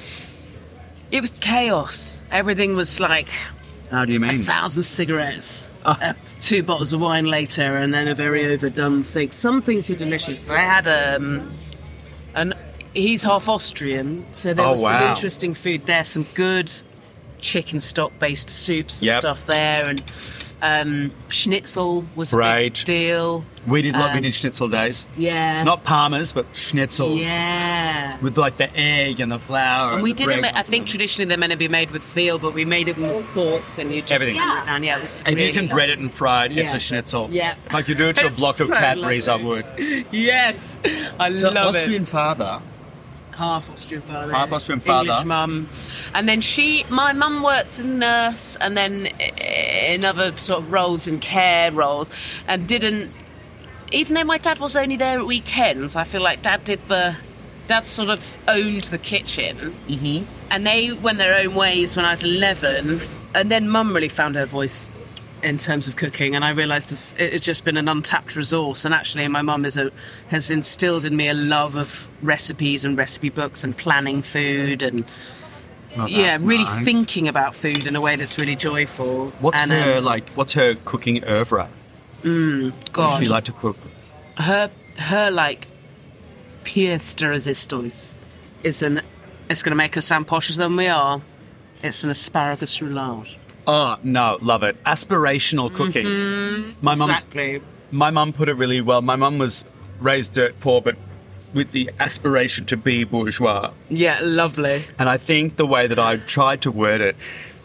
it was chaos. Everything was like. How do you mean? A thousand cigarettes, oh. uh, two bottles of wine later, and then a very overdone thing. Some things were delicious. I had um, an. He's half Austrian, so there oh, was some wow. interesting food there. Some good chicken stock-based soups and yep. stuff there, and um, schnitzel was right. a big deal. We did love um, we did schnitzel days. Yeah, not parmas, but schnitzels. Yeah, with like the egg and the flour. And, and we the didn't. bread. Ma- I think traditionally they're meant to be made with veal, but we made it with pork, and you just everything. Yeah, and yeah, it was if really you can bread it and fried, yeah. it's a schnitzel. Yeah, like you do it to it's a block of so Cadbury's, lovely. I would. Yes, I so love Austrian it. father. Half Austrian father. Half Austrian father. English mum. And then she, my mum worked as a nurse and then in other sort of roles, in care roles, and didn't, even though my dad was only there at weekends, I feel like dad did the, dad sort of owned the kitchen. Mm-hmm. And they went their own ways when I was eleven. And then mum really found her voice in terms of cooking, and I realised this, it had just been an untapped resource. And actually my mum is a, has instilled in me a love of recipes and recipe books and planning food and oh, yeah really nice. thinking about food in a way that's really joyful. What's and, her um, like what's her cooking oeuvre? Mm, God. What does she like to cook? Her her like pièce de résistance is an, it's going to make us sound posher than we are. It's an asparagus roulade. Oh, no, love it. Aspirational cooking. Mm-hmm. My mum's, exactly. My mum put it really well. My mum was raised dirt poor, but with the aspiration to be bourgeois. Yeah, lovely. And I think the way that I tried to word it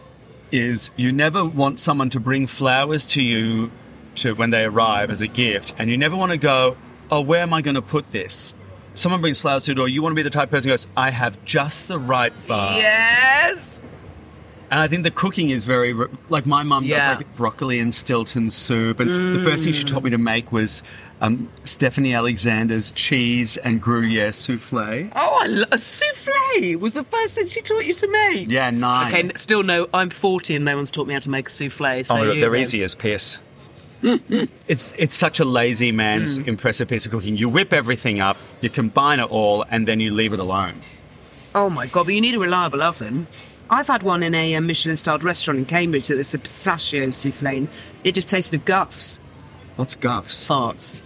is you never want someone to bring flowers to you to when they arrive as a gift, and you never want to go, oh, where am I going to put this? Someone brings flowers to the door, you want to be the type of person who goes, I have just the right vase. Yes! And I think the cooking is very... Like, my mum Yeah. does, like, broccoli and Stilton soup. And mm. the first thing she taught me to make was um, Stephanie Alexander's cheese and Gruyere souffle. Oh, I lo- a souffle was the first thing she taught you to make. Yeah, nine. Okay, still no, I'm forty and no one's taught me how to make a souffle. So oh, you, they're um, easy as piss. It's it's such a lazy man's Mm. impressive piece of cooking. You whip everything up, you combine it all, and then you leave it alone. Oh my God, but you need a reliable oven. I've had one in a, uh Michelin-starred restaurant in Cambridge that was a pistachio soufflé. It just tasted of guffs. What's guffs? Farts.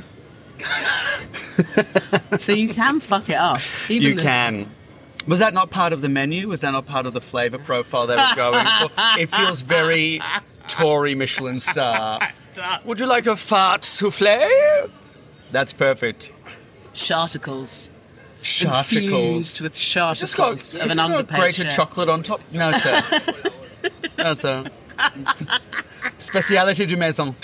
So you can fuck it up. Even You the- can. Was that not part of the menu? Was that not part of the flavour profile they were going for? It feels very Tory Michelin star. Would you like a fart soufflé? That's perfect. Sharticles. Sharticles. Infused with It's got, sharticles of it's an got underpaid grated chef. chocolate on top. No, sir. No, sir. Spécialité du maison.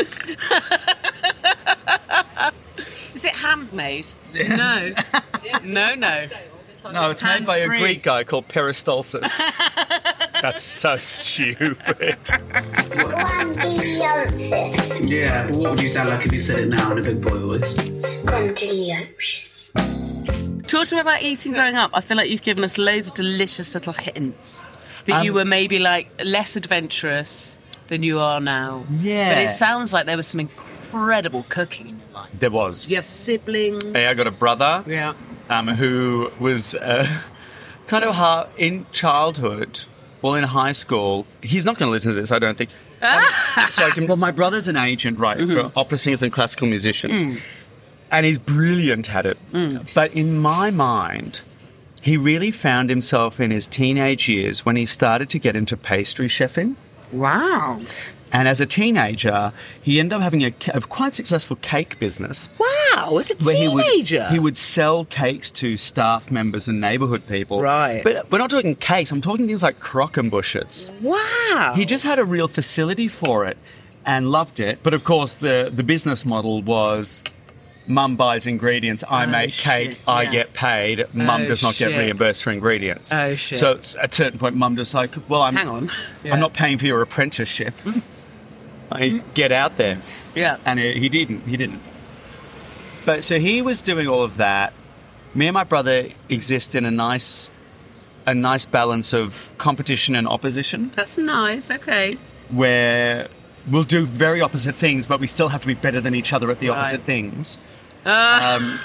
Is it handmade? No. No, no. No, it's made by a Hands-free. Greek guy called Peristalsis. That's so stupid. Yeah, what would you sound like if you said it now in a big boy voice? Squantilicious. Talk to me about eating growing up. I feel like you've given us loads of delicious little hints. That Um, you were maybe like less adventurous than you are now. Yeah. But it sounds like there was some incredible cooking in your life. There was. Did you have siblings? Hey, I got a brother. Yeah. Um, who was uh, kind of hard in childhood, well, in high school. He's not going to listen to this, I don't think. Um, so I can, well, my brother's an agent, right, for opera singers and classical musicians. Mm. And he's brilliant at it. Mm. But in my mind, he really found himself in his teenage years when he started to get into pastry chefing. Wow. And as a teenager, he ended up having a, a quite successful cake business. Wow, as a Where he teenager? would, he would sell cakes to staff members and neighbourhood people. Right. But we're not talking cakes, I'm talking things like croquembouches. Wow. He just had a real facility for it and loved it. But of course, the, the business model was mum buys ingredients, I Oh, make cake, shit, I yeah. get paid, mum Oh, does not shit. get reimbursed for ingredients. Oh, shit. So it's, at a certain point, mum just like, well, I'm, Hang on. Yeah. I'm not paying for your apprenticeship. I get out there. Yeah. And he he didn't. He didn't. But so he was doing all of that. Me and my brother exist in a nice, a nice balance of competition and opposition, That's nice, okay. where we'll do very opposite things, but we still have to be better than each other at the opposite Right. things. Um,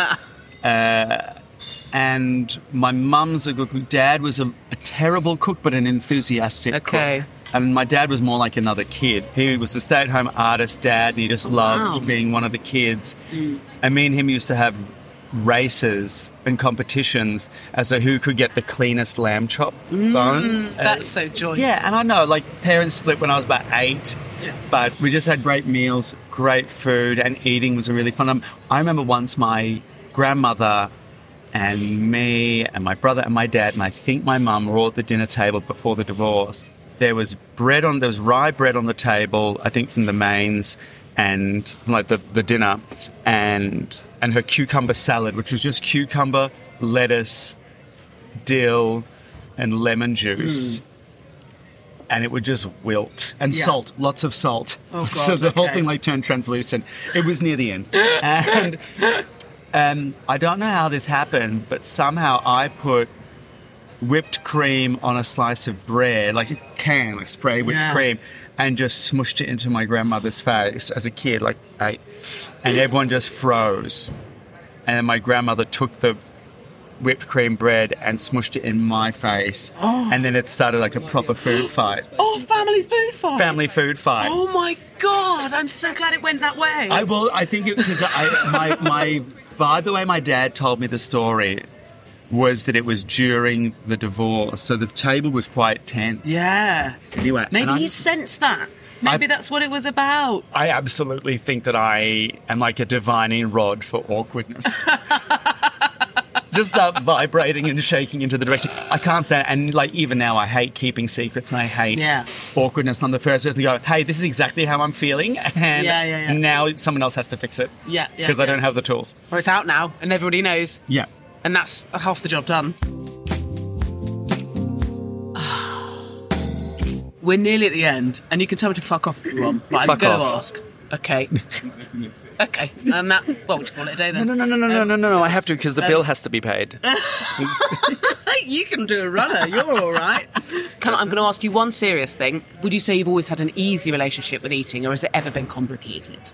uh, and my mum's a good cook. Dad was a, a terrible cook, but an enthusiastic Okay. cook. And my dad was more like another kid. He was a stay-at-home artist dad, and he just loved Wow. being one of the kids. And me and him used to have races and competitions as to who could get the cleanest lamb chop bone. That's so joyful. Yeah, and I know, like, parents split when I was about eight, Yeah. but we just had great meals, great food, and eating was a really fun. Um, I remember once my grandmother and me and my brother and my dad and I think my mum were all at the dinner table before the divorce. There was bread on, there was rye bread on the table, I think from the mains, and like the, the dinner, and and her cucumber salad, which was just cucumber, lettuce, dill, and lemon juice. And it would just wilt. And Yeah. salt, lots of salt. Oh, God, so the whole okay. thing like turned translucent. It was near the end. And um, I don't know how this happened, but somehow I put whipped cream on a slice of bread, like a can, like spray whipped Yeah. cream, and just smushed it into my grandmother's face as a kid, like eight. And everyone just froze. And then my grandmother took the whipped cream bread and smushed it in my face. Oh. And then it started like a proper food fight. Oh, family food fight. Family food fight. Oh my God, I'm so glad it went that way. I will. I think it because I my my vibe, the way my dad told me the story, was that it was during the divorce, so the table was quite tense. Yeah. Anyway, Maybe and I, you sensed that. Maybe I- that's what it was about. I absolutely think that I am like a divining rod for awkwardness. Just start vibrating and shaking into the direction. I can't say, and like even now, I hate keeping secrets and I hate Yeah. awkwardness. I'm the first person to go, "Hey, this is exactly how I'm feeling," and Yeah, yeah, yeah. now someone else has to fix it. Yeah, yeah. because I yeah. don't have the tools. Or it's out now and everybody knows. Yeah. And that's half the job done. We're nearly at the end, and you can tell me to fuck off if you want, but I'm Fuck going to off. ask. Okay. Okay. Um, that, what would you call it a day then? No, no, no, no, no, no, no, no. I have to because the Um, bill has to be paid. You can do a runner. You're all right. Can I, I'm going to ask you one serious thing. Would you say you've always had an easy relationship with eating, or has it ever been complicated?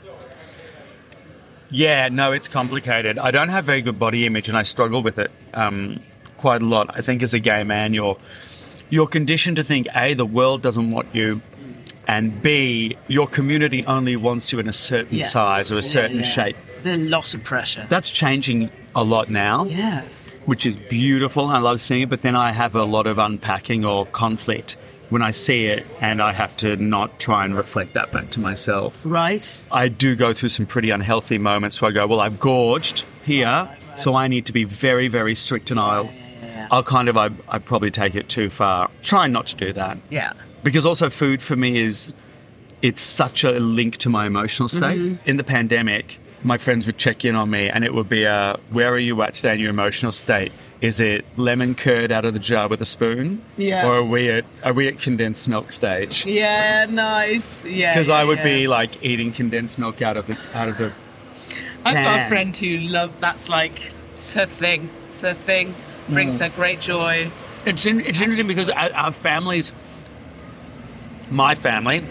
Yeah, no, it's complicated. I don't have very good body image, and I struggle with it um, quite a lot. I think as a gay man, you're you're conditioned to think A, the world doesn't want you, and B, your community only wants you in a certain Yeah. size or a Yeah, certain yeah. shape. Then lots of pressure. That's changing a lot now. Yeah. Which is beautiful. I love seeing it, but then I have a lot of unpacking or conflict when I see it, and I have to not try and reflect that back to myself. Right. I do go through some pretty unhealthy moments where I go, well, I've gorged here, so I need to be very, very strict, and I'll, I'll kind of, I, I probably take it too far. Try not to do that. Yeah. Because also food for me is, it's such a link to my emotional state. Mm-hmm. In the pandemic, my friends would check in on me, and it would be, uh, where are you at today in your emotional state? Is it lemon curd out of the jar with a spoon? Yeah. Or are we at are we at condensed milk stage? Yeah, nice. Yeah. Because yeah, I would yeah. be like eating condensed milk out of the out of the. I've got a can. friend who loves, that's like, it's her thing. It's her thing. Brings Mm. her great joy. It's in, it's interesting because our, our families, my family,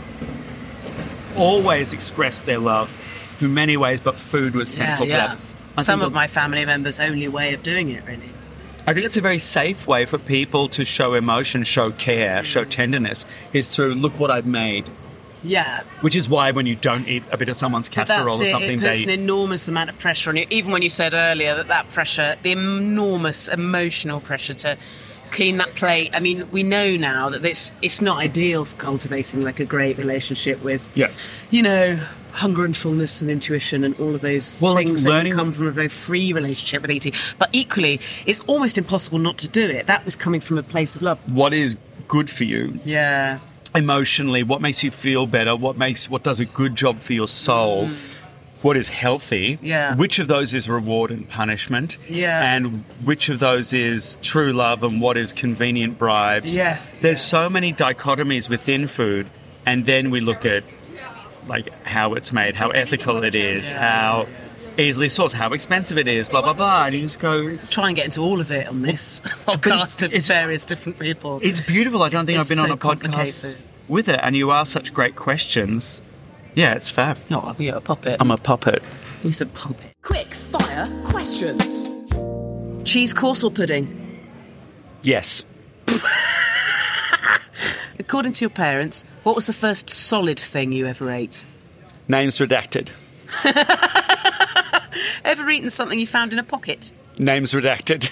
always expressed their love through many ways, but food was central yeah, yeah. to that. I Some think of that- my family members' only way of doing it, really. I think it's a very safe way for people to show emotion, show care, show tenderness, is through, look what I've made. Yeah. Which is why when you don't eat a bit of someone's But casserole that's or it. something, It puts they... an enormous amount of pressure on you. Even when you said earlier that that pressure, the enormous emotional pressure to clean that plate. I mean, we know now that this it's not ideal for cultivating like a great relationship with, Yeah. you know, hunger and fullness and intuition and all of those Well, like things that learning- can come from a very free relationship with eating. But equally, it's almost impossible not to do it. That was coming from a place of love. What is good for you? Yeah. Emotionally, what makes you feel better? What makes what does a good job for your soul? Mm. What is healthy? Yeah. Which of those is reward and punishment? Yeah. And which of those is true love and what is convenient bribes? Yes. There's so many dichotomies within food, and then we look at like how it's made, how ethical it is, how easily sourced, how expensive it is, blah blah blah. And you just go try and get into all of it on this podcast with various different people. It's beautiful. I don't think It's I've been so on a podcast complicated. with it, and you ask such great questions. Yeah, it's fab. No, you're a puppet. I'm a puppet. He's a puppet. Quick fire questions. Cheese course or pudding? Yes. According to your parents, what was the first solid thing you ever ate? Names redacted. Ever eaten something you found in a pocket? Names redacted.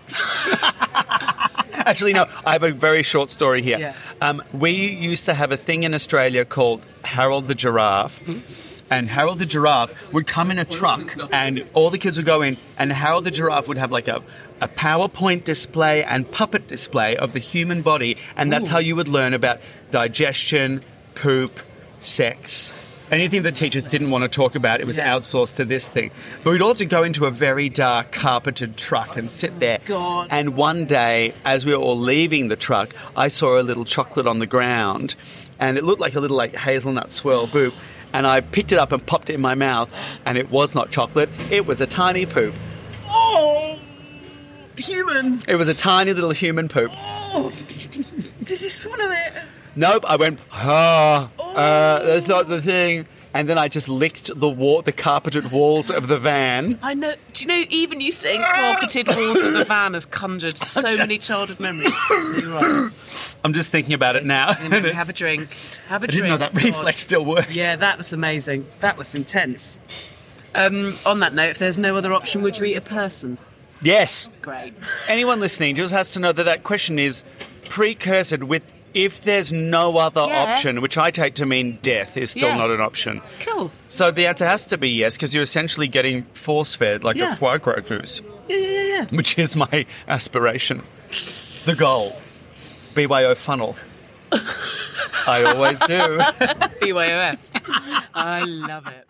Actually, no, I have a very short story here. Yeah. Um, we used to have a thing in Australia called Harold the Giraffe. And Harold the Giraffe would come in a truck and all the kids would go in, and Harold the Giraffe would have like a, a PowerPoint display and puppet display of the human body, and that's Ooh. how you would learn about digestion, poop, sex. Anything that teachers didn't want to talk about, it was Yeah. outsourced to this thing. But we'd all have to go into a very dark carpeted truck and sit there. God. And one day, as we were all leaving the truck, I saw a little chocolate on the ground, and it looked like a little like hazelnut swirl boop. And I picked it up and popped it in my mouth, and it was not chocolate. It was a tiny poop. Oh! Human! It was a tiny little human poop. Oh! Did you swallow it? Nope, I went, ah, uh, that's not the thing. And then I just licked the wall, the carpeted walls of the van. I know. Do you know, even you saying carpeted walls of the van has conjured so many childhood memories. You're right. I'm just thinking about it now. You know, have a drink. Have a I drink. didn't know that God. reflex still worked. Yeah, that was amazing. That was intense. Um, on that note, if there's no other option, would you eat a person? Yes. Great. Anyone listening just has to know that that question is precursored with if there's no other Yeah. option, which I take to mean death is still Yeah. not an option. Cool. So the answer has to be yes, because you're essentially getting force-fed like Yeah. a foie gras goose, Yeah, yeah, yeah, yeah. which is my aspiration. The goal. B Y O funnel. I always do. B Y O F. I love it.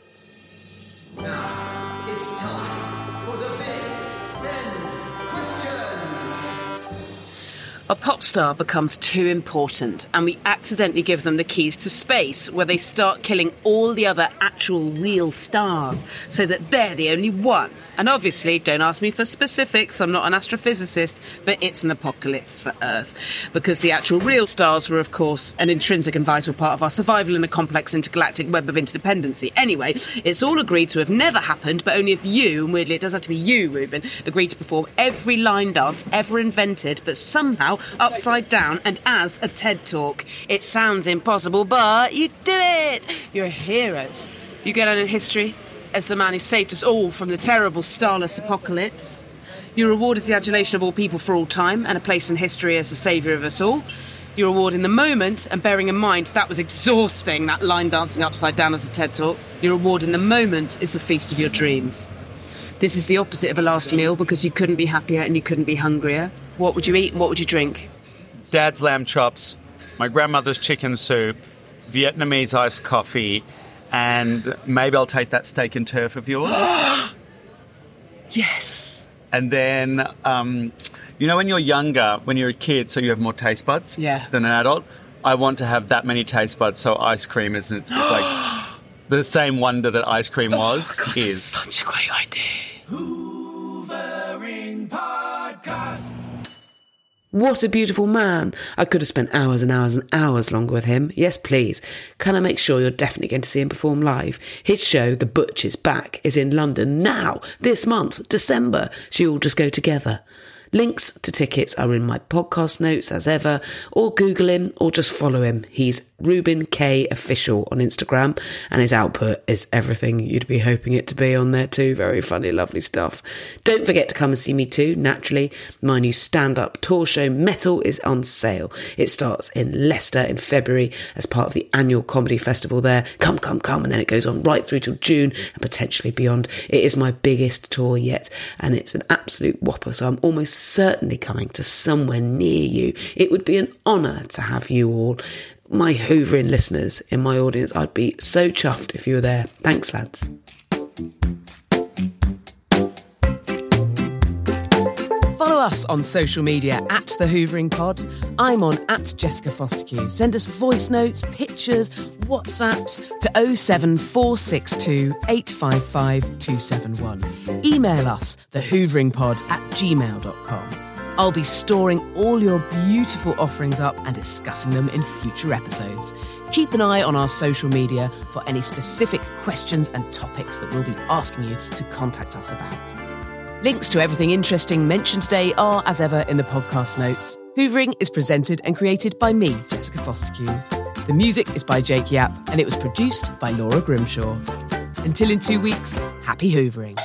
Now it's time for the big end question. A pop star becomes too important and we accidentally give them the keys to space, where they start killing all the other actual real stars so that they're the only one. And obviously, don't ask me for specifics, I'm not an astrophysicist, but it's an apocalypse for Earth. Because the actual real stars were, of course, an intrinsic and vital part of our survival in a complex intergalactic web of interdependency. Anyway, it's all agreed to have never happened, but only if you, and weirdly it does have to be you, Ruben, agreed to perform every line dance ever invented, but somehow upside down and as a TED Talk. It sounds impossible, but you do it! You're heroes. You go down in history as the man who saved us all from the terrible starless apocalypse. Your reward is the adulation of all people for all time and a place in history as the saviour of us all. Your reward in the moment, and bearing in mind that was exhausting, that line dancing upside down as a TED Talk, your reward in the moment is the feast of your dreams. This is the opposite of a last meal because you couldn't be happier and you couldn't be hungrier. What would you eat and what would you drink? Dad's lamb chops, my grandmother's chicken soup, Vietnamese iced coffee, and maybe I'll take that steak and turf of yours. Yes. And then, um, you know when you're younger, when you're a kid, so you have more taste buds yeah. than an adult? I want to have that many taste buds so ice cream isn't it's like the same wonder that ice cream was. Oh, God, is. That's such a great idea. Hoovering Podcast. What a beautiful man. I could have spent hours and hours and hours longer with him. Yes, please. Can I make sure you're definitely going to see him perform live? His show, The Butch Is Back, is in London now, this month, December. So you all just go together. Links to tickets are in my podcast notes as ever, or Google him or just follow him. He's Ruben K Official on Instagram, and his output is everything you'd be hoping it to be on there too. Very funny, lovely stuff. Don't forget to come and see me too, naturally. My new stand-up tour show, Metal, is on sale. It starts in Leicester in February as part of the annual comedy festival there. Come, come, come, and then it goes on right through till June and potentially beyond. It is my biggest tour yet, and it's an absolute whopper, so I'm almost certainly coming to somewhere near you. It would be an honour to have you all, my hoovering listeners in my audience. I'd be so chuffed if you were there. Thanks, lads. Follow us on social media at The Hoovering Pod. I'm on at Jessica Fosterque. Send us voice notes, pictures, WhatsApps to oh seven four six two eight five five two seven one. Email us thehooveringpod at gmail dot com. I'll be storing all your beautiful offerings up and discussing them in future episodes. Keep an eye on our social media for any specific questions and topics that we'll be asking you to contact us about. Links to everything interesting mentioned today are, as ever, in the podcast notes. Hoovering is presented and created by me, Jessica Fosterque. The music is by Jake Yap, and it was produced by Laura Grimshaw. Until in two weeks, happy hoovering.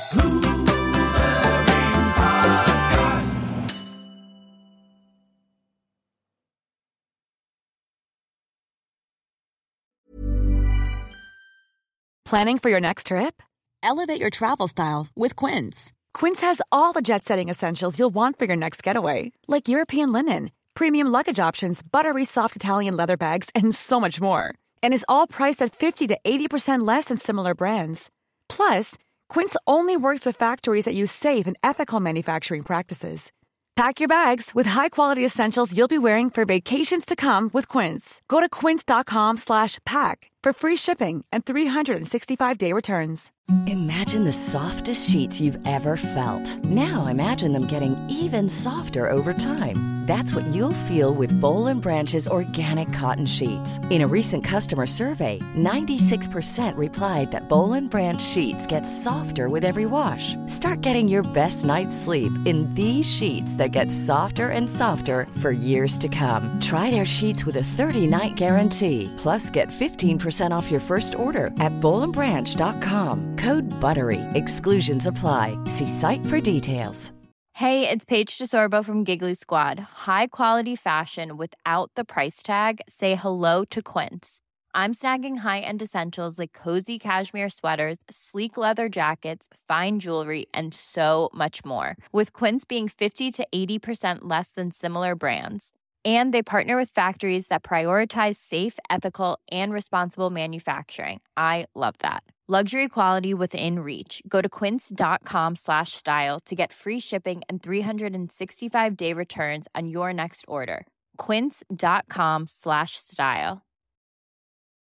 Planning for your next trip? Elevate your travel style with Quince. Quince has all the jet-setting essentials you'll want for your next getaway, like European linen, premium luggage options, buttery soft Italian leather bags, and so much more. And is all priced at fifty to eighty percent less than similar brands. Plus, Quince only works with factories that use safe and ethical manufacturing practices. Pack your bags with high-quality essentials you'll be wearing for vacations to come with Quince. Go to quince.com slash pack for free shipping and three sixty-five day returns. Imagine the softest sheets you've ever felt. Now imagine them getting even softer over time. That's what you'll feel with Boll and Branch's organic cotton sheets. In a recent customer survey, ninety-six percent replied that Boll and Branch sheets get softer with every wash. Start getting your best night's sleep in these sheets that get softer and softer for years to come. Try their sheets with a thirty night guarantee. Plus, get fifteen percent off your first order at boll and branch dot com. Code BUTTERY. Exclusions apply. See site for details. Hey, it's Paige DeSorbo from Giggly Squad. High quality fashion without the price tag. Say hello to Quince. I'm snagging high-end essentials like cozy cashmere sweaters, sleek leather jackets, fine jewelry, and so much more. With Quince being fifty to eighty percent less than similar brands. And they partner with factories that prioritize safe, ethical, and responsible manufacturing. I love that. Luxury quality within reach. Go to quince.com slash style to get free shipping and three sixty-five day returns on your next order. Quince.com slash style.